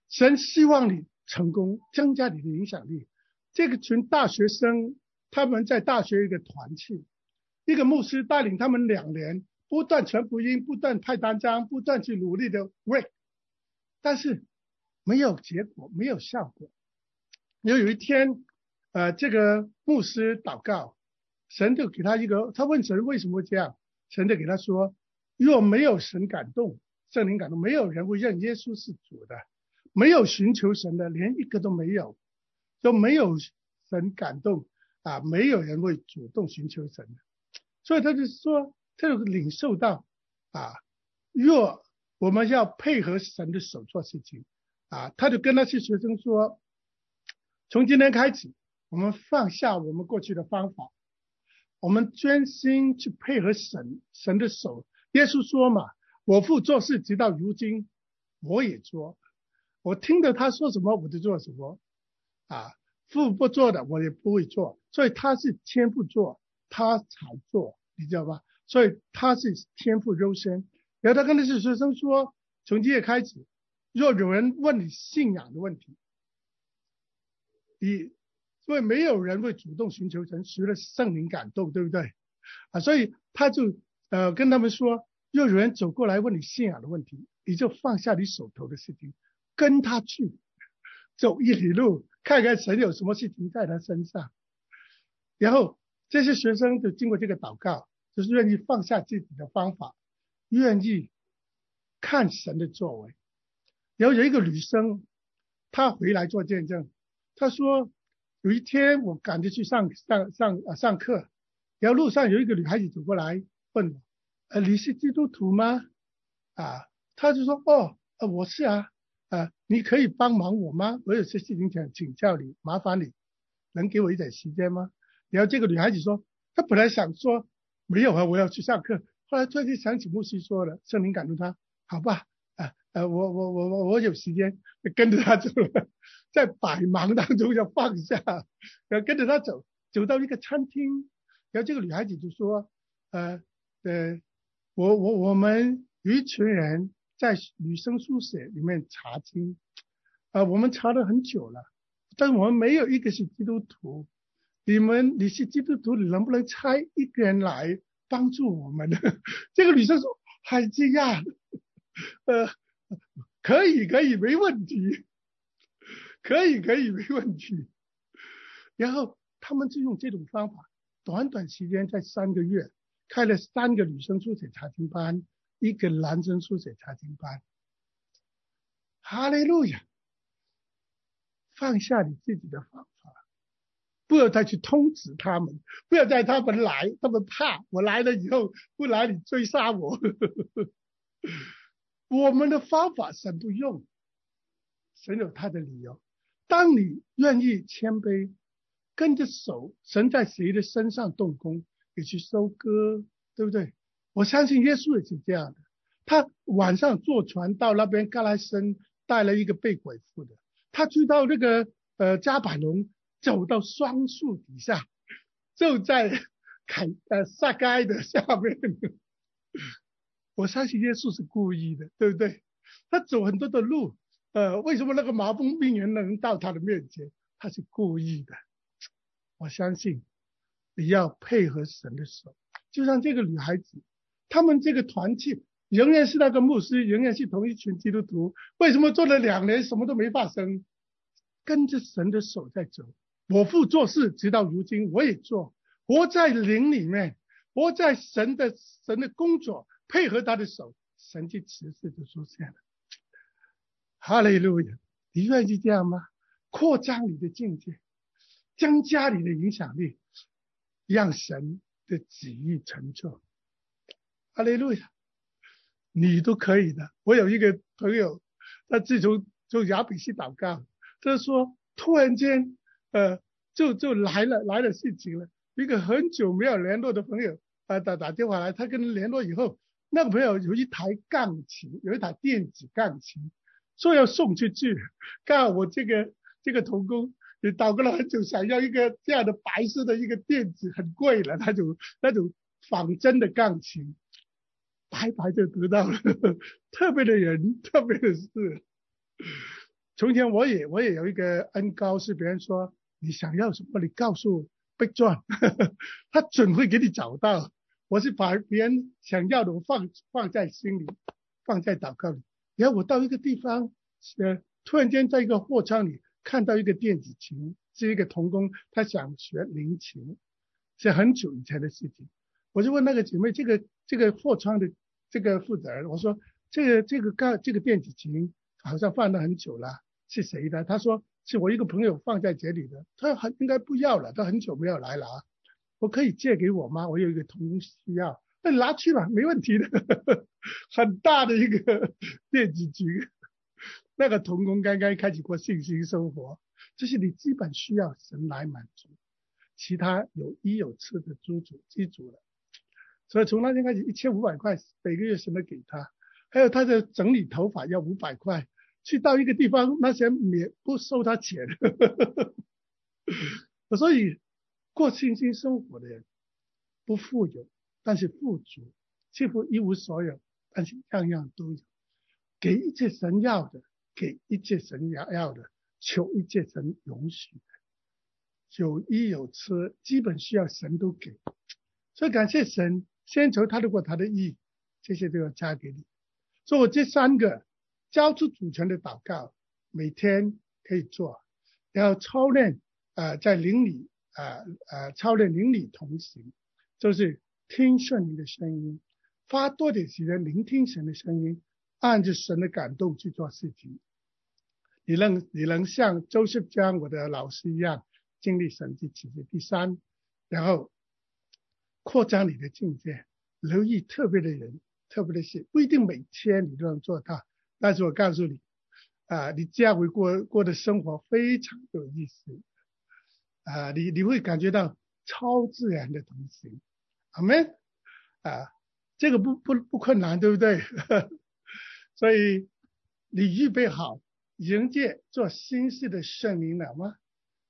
神希望你成功，增加你的影响力。这个群大学生，他们在大学一个团契，一个牧师带领他们两年，不断传福音，不断派单张，不断去努力的为，但是没有结果，没有效果。有有一天，呃，这个牧师祷告，神就给他一个，他问神为什么会这样，神就给他说，若没有神感动，圣灵感动，没有人会认耶稣是主的，没有寻求神的，连一个都没有，就没有神感动啊，没有人会主动寻求神的。所以他就说，他就领受到啊，若我们要配合神的手做事情啊，他就跟那些学生说，从今天开始，我们放下我们过去的方法，我们专心去配合神，神的手。耶稣说嘛，我父做事直到如今，我也做。我听着他说什么，我就做什么。啊，父不做的，我也不会做。所以他是天父做，他才做，你知道吧？所以他是天父优先。然后他跟那些学生说，从今天开始，若有人问你信仰的问题，你所以没有人会主动寻求神，除了圣灵感动，对不对？啊，所以他就呃跟他们说，若有人走过来问你信仰的问题，你就放下你手头的事情，跟他去走一里路，看看神有什么事情在他身上。然后这些学生就经过这个祷告，就是愿意放下自己的方法，愿意看神的作为。然后有一个女生，她回来做见证，她说有一天我赶着去上上上啊上课，然后路上有一个女孩子走过来问我，呃，你是基督徒吗？啊，她就说，哦，呃，我是啊，啊，你可以帮忙我吗？我有些事情想请教你，麻烦你能给我一点时间吗？然后这个女孩子说，她本来想说没有啊，我要去上课，后来突然间想起牧师说了，圣灵感动她，好吧，啊呃，我我我我我有时间，跟着他走了，在百忙当中要放下，然后跟着他走，走到一个餐厅，然后这个女孩子就说，呃呃，我我我们有一群人在女生宿舍里面查经，呃，我们查了很久了，但我们没有一个是基督徒。你们你是基督徒，你能不能差一个人来帮助我们呢？这个女生说，还这样，呃。可以可以没问题，可以可以没问题。然后他们就用这种方法，短短时间在三个月开了三个女生书写查经班，一个男生书写查经班。哈利路亚！放下你自己的方法，不要再去通知他们，不要在他们来，他们怕我来了以后不来你追杀我。我们的方法神不用，神有他的理由。当你愿意谦卑，跟着手，神在谁的身上动工，也去收割，对不对？我相信耶稣也是这样的。他晚上坐船到那边嘎拉森，带了一个被鬼附的，他去到那个呃加百农，走到双树底下，就在凯呃撒该的下面。我相信耶稣是故意的，对不对？他走很多的路，呃，为什么那个麻风病人能到他的面前？他是故意的。我相信你要配合神的手，就像这个女孩子，他们这个团契仍然是那个牧师，仍然是同一群基督徒，为什么做了两年什么都没发生？跟着神的手在走。我父做事直到如今，我也做，活在灵里面，活在神的神的工作。配合他的手，神迹奇事就出现了。哈利路亚！你愿意这样吗？扩张你的境界，增加你的影响力，让神的旨意成就。哈利路亚！你都可以的。我有一个朋友，他自从从亚比西祷告，他说突然间，呃，就就来了来了事情了。一个很久没有联络的朋友，啊打打电话来，他跟他联络以后。那个朋友有一台钢琴，有一台电子钢琴，说要送出去。刚好我这个这个同工也祷告了很久，想要一个这样的白色的一个电子，很贵了，那种那种仿真的钢琴，白白就得到了。特别的人，特别的事， 从前我也我也有一个恩高，是别人说你想要什么，你告诉 Big John， 他准会给你找到。我是把别人想要的我放放在心里，放在祷告里。然后我到一个地方，呃，突然间在一个货仓里看到一个电子琴，是一个童工，他想学铃琴，是很久以前的事情。我就问那个姐妹，这个这个货仓的这个负责人，我说这个这个刚这个电子琴好像放了很久了，是谁的？他说是我一个朋友放在这里的，他还应该不要了，他很久没有来了啊。我可以借给我吗？我有一个童工需要，那你拿去吧，没问题的。很大的一个电子琴，那个童工刚刚开始过信心生活，这是你基本需要神来满足，其他有衣有吃的知足知足了。所以从那天开始，一千五百块每个月神都给他，还有他的整理头发要五百块，去到一个地方那些免不收他钱。所以过信心生活的人不富有，但是富足，几乎一无所有，但是样样都有，给一切神要的，给一切神要的，求一切神允许的，有衣有吃，基本需要神都给。所以感谢神，先求他的国他的义，这些都要加给你。所以我这三个交出主权的祷告，每天可以做，然后操练呃在灵里呃呃操练灵里同行，就是听圣灵的声音，花多点时间聆听神的声音，按着神的感动去做事情。你能你能像周世江我的老师一样经历神迹奇迹。第三，然后扩张你的境界，留意特别的人特别的事，不一定每天你都能做到，但是我告诉你啊，你这样会过过的生活非常有意思啊，你你会感觉到超自然的同行。阿们啊，这个不不不困难，对不对？所以你预备好迎接做新事的圣灵了吗？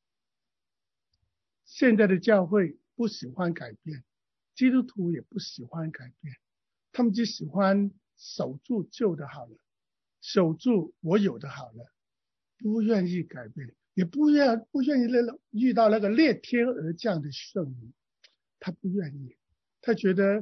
现在的教会不喜欢改变，基督徒也不喜欢改变，他们只喜欢守住旧的好了，守住我有的好了，不愿意改变，也不愿不愿意遇到那个裂天而降的圣灵，他不愿意，他觉得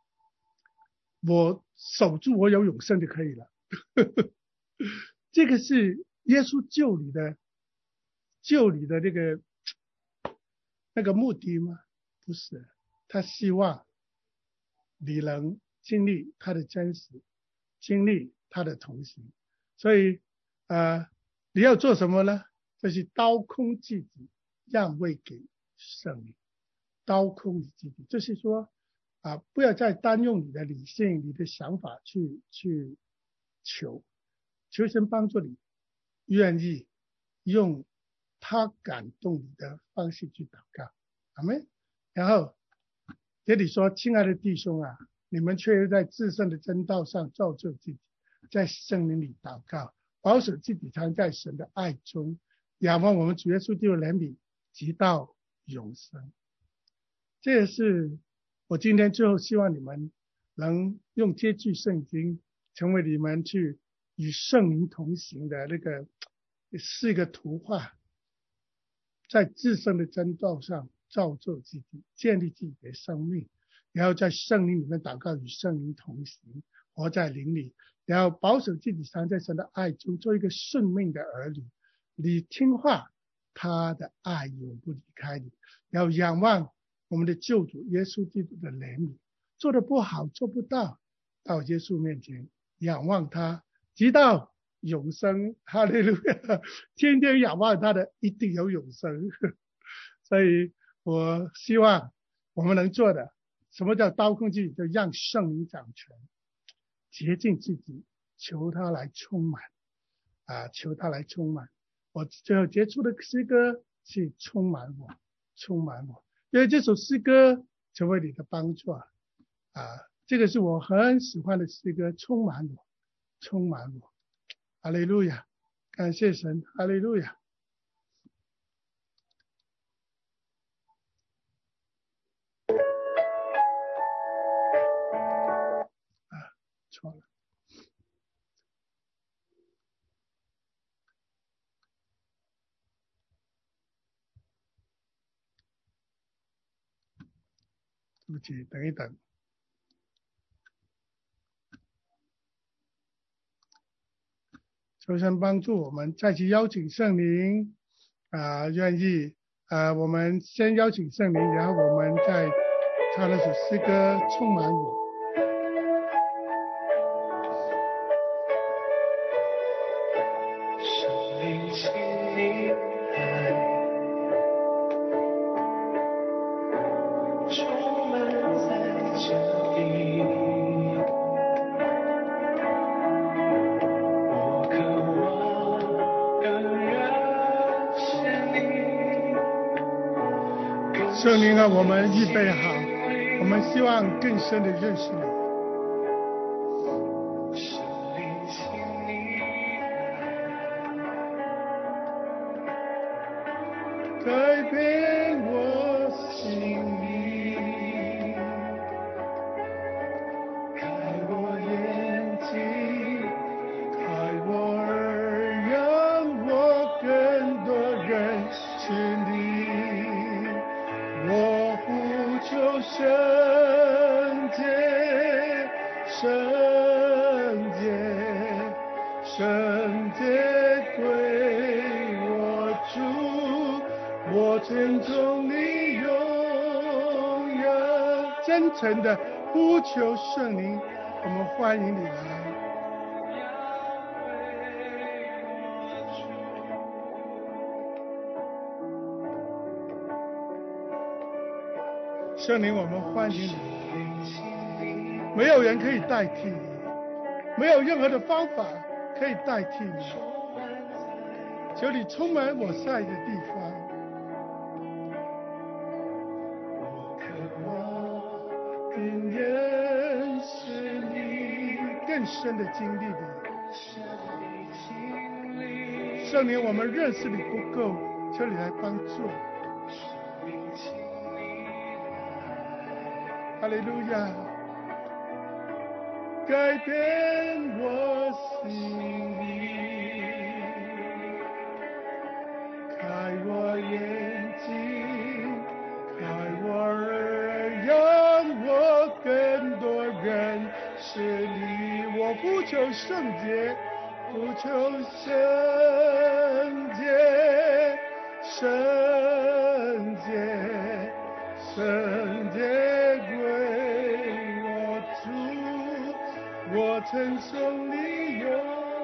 我守住我有永生就可以了。这个是耶稣救你的救你的那个那个目的吗？不是，他希望你能经历他的真实，经历他的同行。所以呃你要做什么呢？就是刀空自己，让位给圣灵。刀空自己，就是说啊，不要再单用你的理性、你的想法去去求，求神帮助你，愿意用他感动你的方式去祷告，阿们。然后这里说，亲爱的弟兄啊，你们却在至圣的真道上造就自己，在圣灵里祷告，保守自己常在神的爱中，仰望我们主耶稣基督的怜悯，直到永生。这也是我今天最后希望你们能用这句圣经成为你们去与圣灵同行的那个是一个图画，在至圣的真道上造就自己，建立自己的生命，然后在圣灵里面祷告，与圣灵同行，活在灵里，然后保守自己常在神的爱中，做一个顺命的儿女。你听话，他的爱永不离开你，然后仰望我们的救主耶稣基督的怜悯，做得不好做不到，到耶稣面前仰望他，直到永生。哈利路亚！天天仰望他的一定有永生。所以我希望我们能做的，什么叫刀空自己，就让圣灵掌权，洁净自己，求他来充满啊，求他来充满。我最后结束的诗歌是充满我，充满我，因为这首诗歌成为你的帮助啊，这个是我很喜欢的诗歌，充满我，充满我。哈利路亚，感谢神，哈利路亚。啊，错了。 对不起，等一等。求神帮助我们，再去邀请圣灵啊、呃，愿意啊、呃，我们先邀请圣灵，然后我们再唱那首诗歌，充满我。 圣灵，请你来，充满在这里。我渴望更认识你。 圣灵啊，我们预备好，我们希望更深的认识你。改变我心灵，开我眼睛，开我耳，让我更多认识你。我呼求圣洁，圣洁，圣洁归我主。我尊重你永远，真诚的呼求圣灵，我们欢迎你来。圣灵，我们欢迎你。没有人可以代替你，没有任何的方法可以代替你。求你充满我在的地方。更认识你，更深的经历你。圣灵，我们认识你不够，求你来帮助。哈利路亚！改变我心灵，开我眼睛，开我耳，让我更多认识你。我呼求圣洁，呼求圣洁，圣洁，圣洁归我主，我称颂你永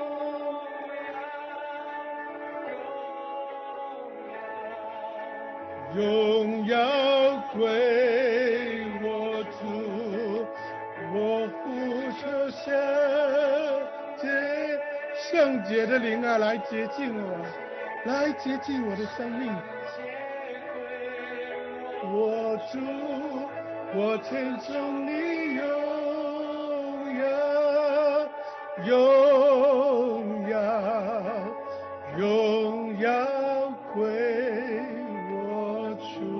荣耀归我主，我呼求圣洁，圣洁的灵啊，来洁净我，来洁净我的生命。我主，我称颂你荣耀，荣耀，荣耀归我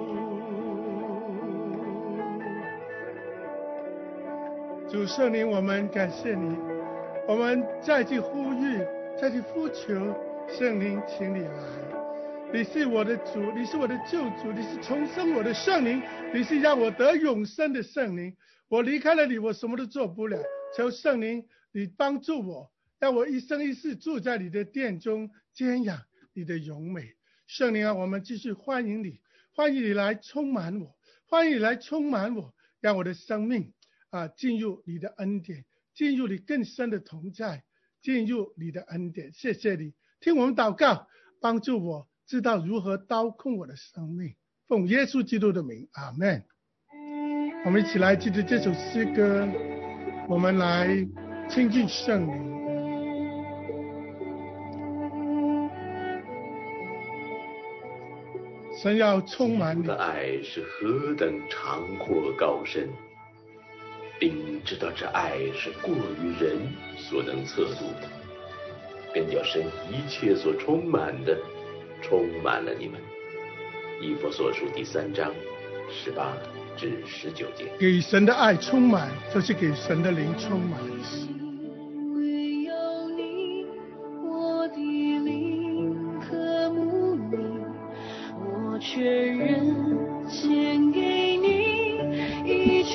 主。主圣灵，我们感谢你，我们再去呼吁，再去呼求圣灵，请你来。你是我的主，你是我的救主，你是重生我的圣灵，你是让我得永生的圣灵。我离开了你，我什么都做不了。求圣灵，你帮助我，让我一生一世住在你的殿中，瞻仰你的荣美。圣灵啊，我们继续欢迎你，欢迎你来充满我，欢迎你来充满我，让我的生命啊进入你的恩典，进入你更深的同在，进入你的恩典。谢谢你，听我们祷告，帮助我知道如何刀控我的生命，奉耶稣基督的名，阿们。我们一起来记得这首诗歌，我们来亲近圣灵。神要充满你的爱是何等长阔高深，并知道这爱是过于人所能测度的，更叫神一切所充满的充满了你们。以弗所书第三章十八至十九节。 给神的爱充满，就是给神的灵充满。 唯有你，我的灵渴慕你，我全人献给你，一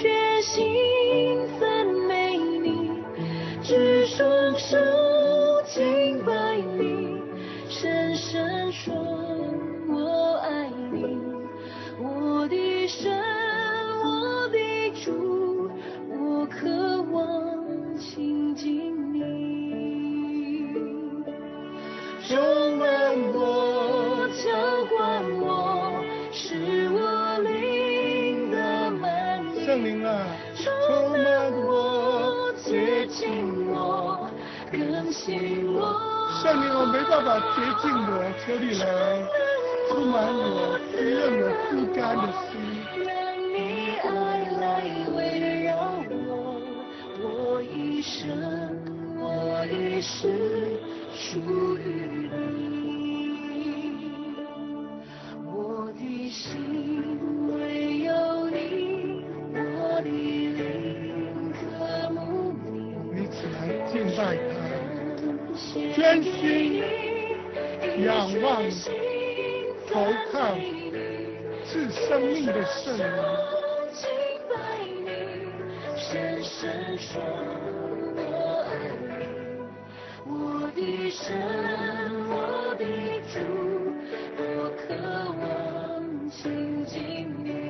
圣灵，我没办法洁净我，求你来充满我，滋润我枯干的心。 让你爱来围绕我，我一生，我一世属于你。我的心唯有你，我的灵渴慕你。 彼此来敬拜他，专心仰望投靠是生命的圣灵。 敬拜你，深深说我爱你，我的神，我的主，我渴望亲近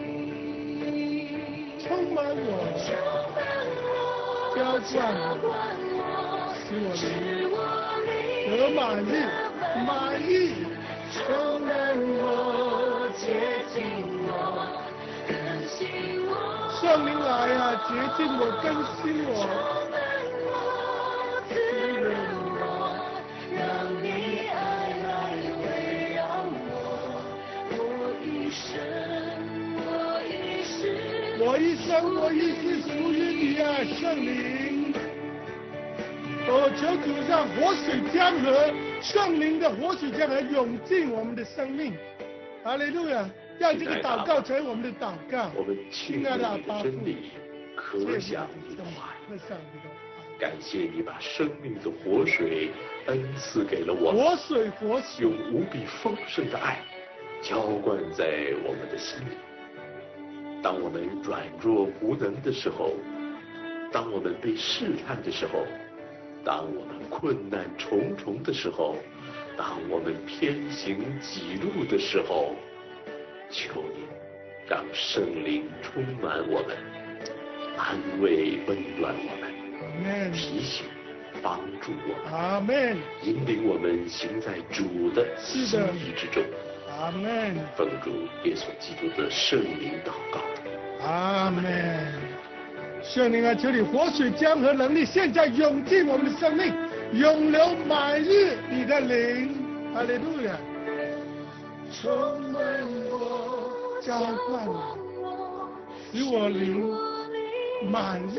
你。 充满我， 充满我， 浇灌浇我， 灌我， 使使我我得灵满意，满意。 充满我，接近我，更新我。 圣灵来啊，洁净我，更新我。 充满我，滋润我，让你爱来围绕我。我一生，我一世， 我一生，我一世属于你啊，圣灵。哦，求主让活水江河，圣灵的活水江河涌进我们的生命。哈利路亚！让这个祷告成为我们的祷告。 我们亲爱的你的真理，渴想你的话语， 渴想你的话语。 感谢你把生命的活水恩赐给了我们， 活水，活水， 用无比丰盛的爱浇灌在我们的心里。当我们软弱无能的时候，当我们被试探的时候，当我们困难重重的时候，当我们偏行己路的时候，求你让圣灵充满我们，安慰温暖我们， 阿门， 提醒帮助我们， 阿门， 引领我们行在主的心意之中。 阿门， 奉主耶稣基督的圣名祷告。 阿门。圣灵啊，求你活水江河能力现在涌进我们的生命，永留满日你的灵。哈利路亚！充满我，浇灌我，使我灵满日。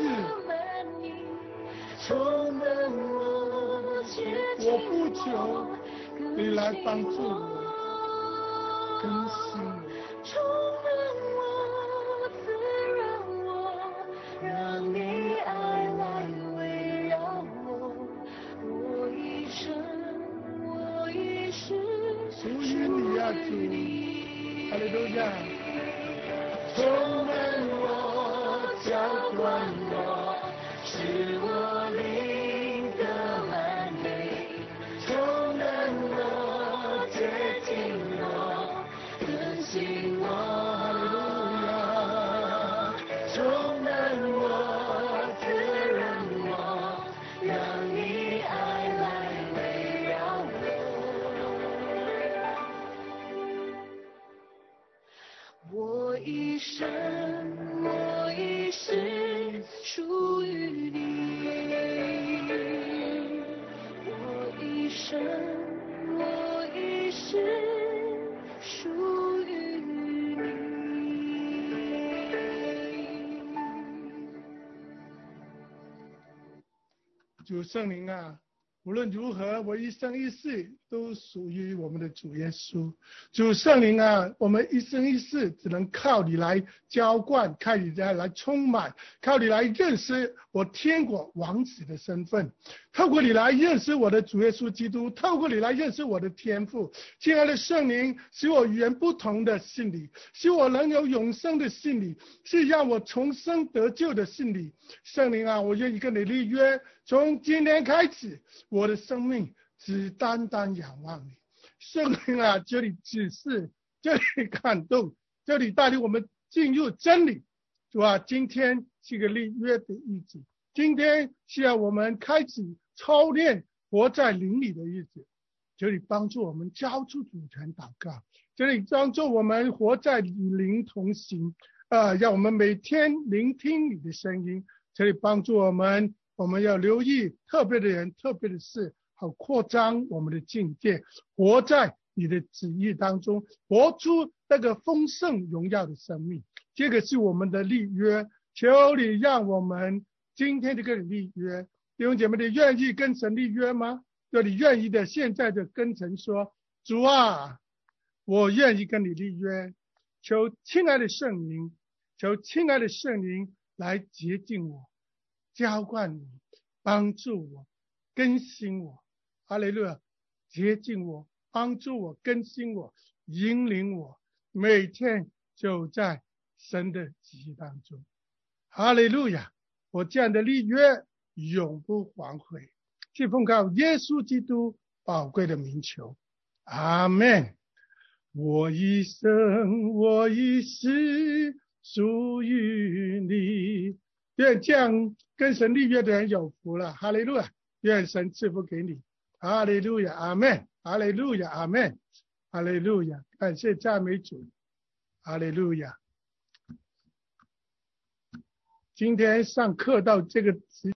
充满我， 我不求你来帮助我，更新我。 充满我，滋润我，让你爱来围绕我。我一生，我一世属于你啊，主！哈利路亚！充满我，浇灌我，使我灵得满溢，充满我，接近我，更新我。哈利路亚！充满我，滋润我，让你爱来围绕我。我一生，我一世属于你。我一生，我一世属于你。 主圣灵啊，无论如何，我一生一世都属于我们的主耶稣。主圣灵啊，我们一生一世只能靠你来浇灌，靠你来来充满，靠你来认识我天国王子的身份，透过你来认识我的主耶稣基督，透过你来认识我的天父。亲爱的圣灵，使我语言不同的信理，使我能有永生的信理，是让我重生得救的信理。圣灵啊，我愿意跟你立约，从今天开始，我的生命只单单仰望你。圣灵啊，求你指示，求你感动，求你带领我们进入真理。主啊，今天是个立约的日子，今天是要我们开始操练活在灵里的日子。求你帮助我们交出主权祷告，求你帮助我们活在与灵同行，呃，让我们每天聆听你的声音。求你帮助我们，我们要留意特别的人、特别的事， 好扩张我们的境界，活在你的旨意当中，活出那个丰盛荣耀的生命。这个是我们的立约，求你让我们今天就跟你立约。弟兄姐妹，你愿意跟神立约吗？若你愿意的，现在就跟神说，主啊，我愿意跟你立约，求亲爱的圣灵，求亲爱的圣灵来洁净我，浇灌我，帮助我，更新我。哈利路亚！洁净我，帮助我，更新我，引领我，每天就在神的旨意当中。哈利路亚！我这样的立约永不反悔，是奉靠耶稣基督宝贵的名求。阿们。我一生我一世属于你。愿这样跟神立约的人有福了。哈利路亚！愿神赐福给你。哈利路亚，阿们。哈利路亚，阿们。哈利路亚，感谢赞美主。哈利路亚。今天上课到这个时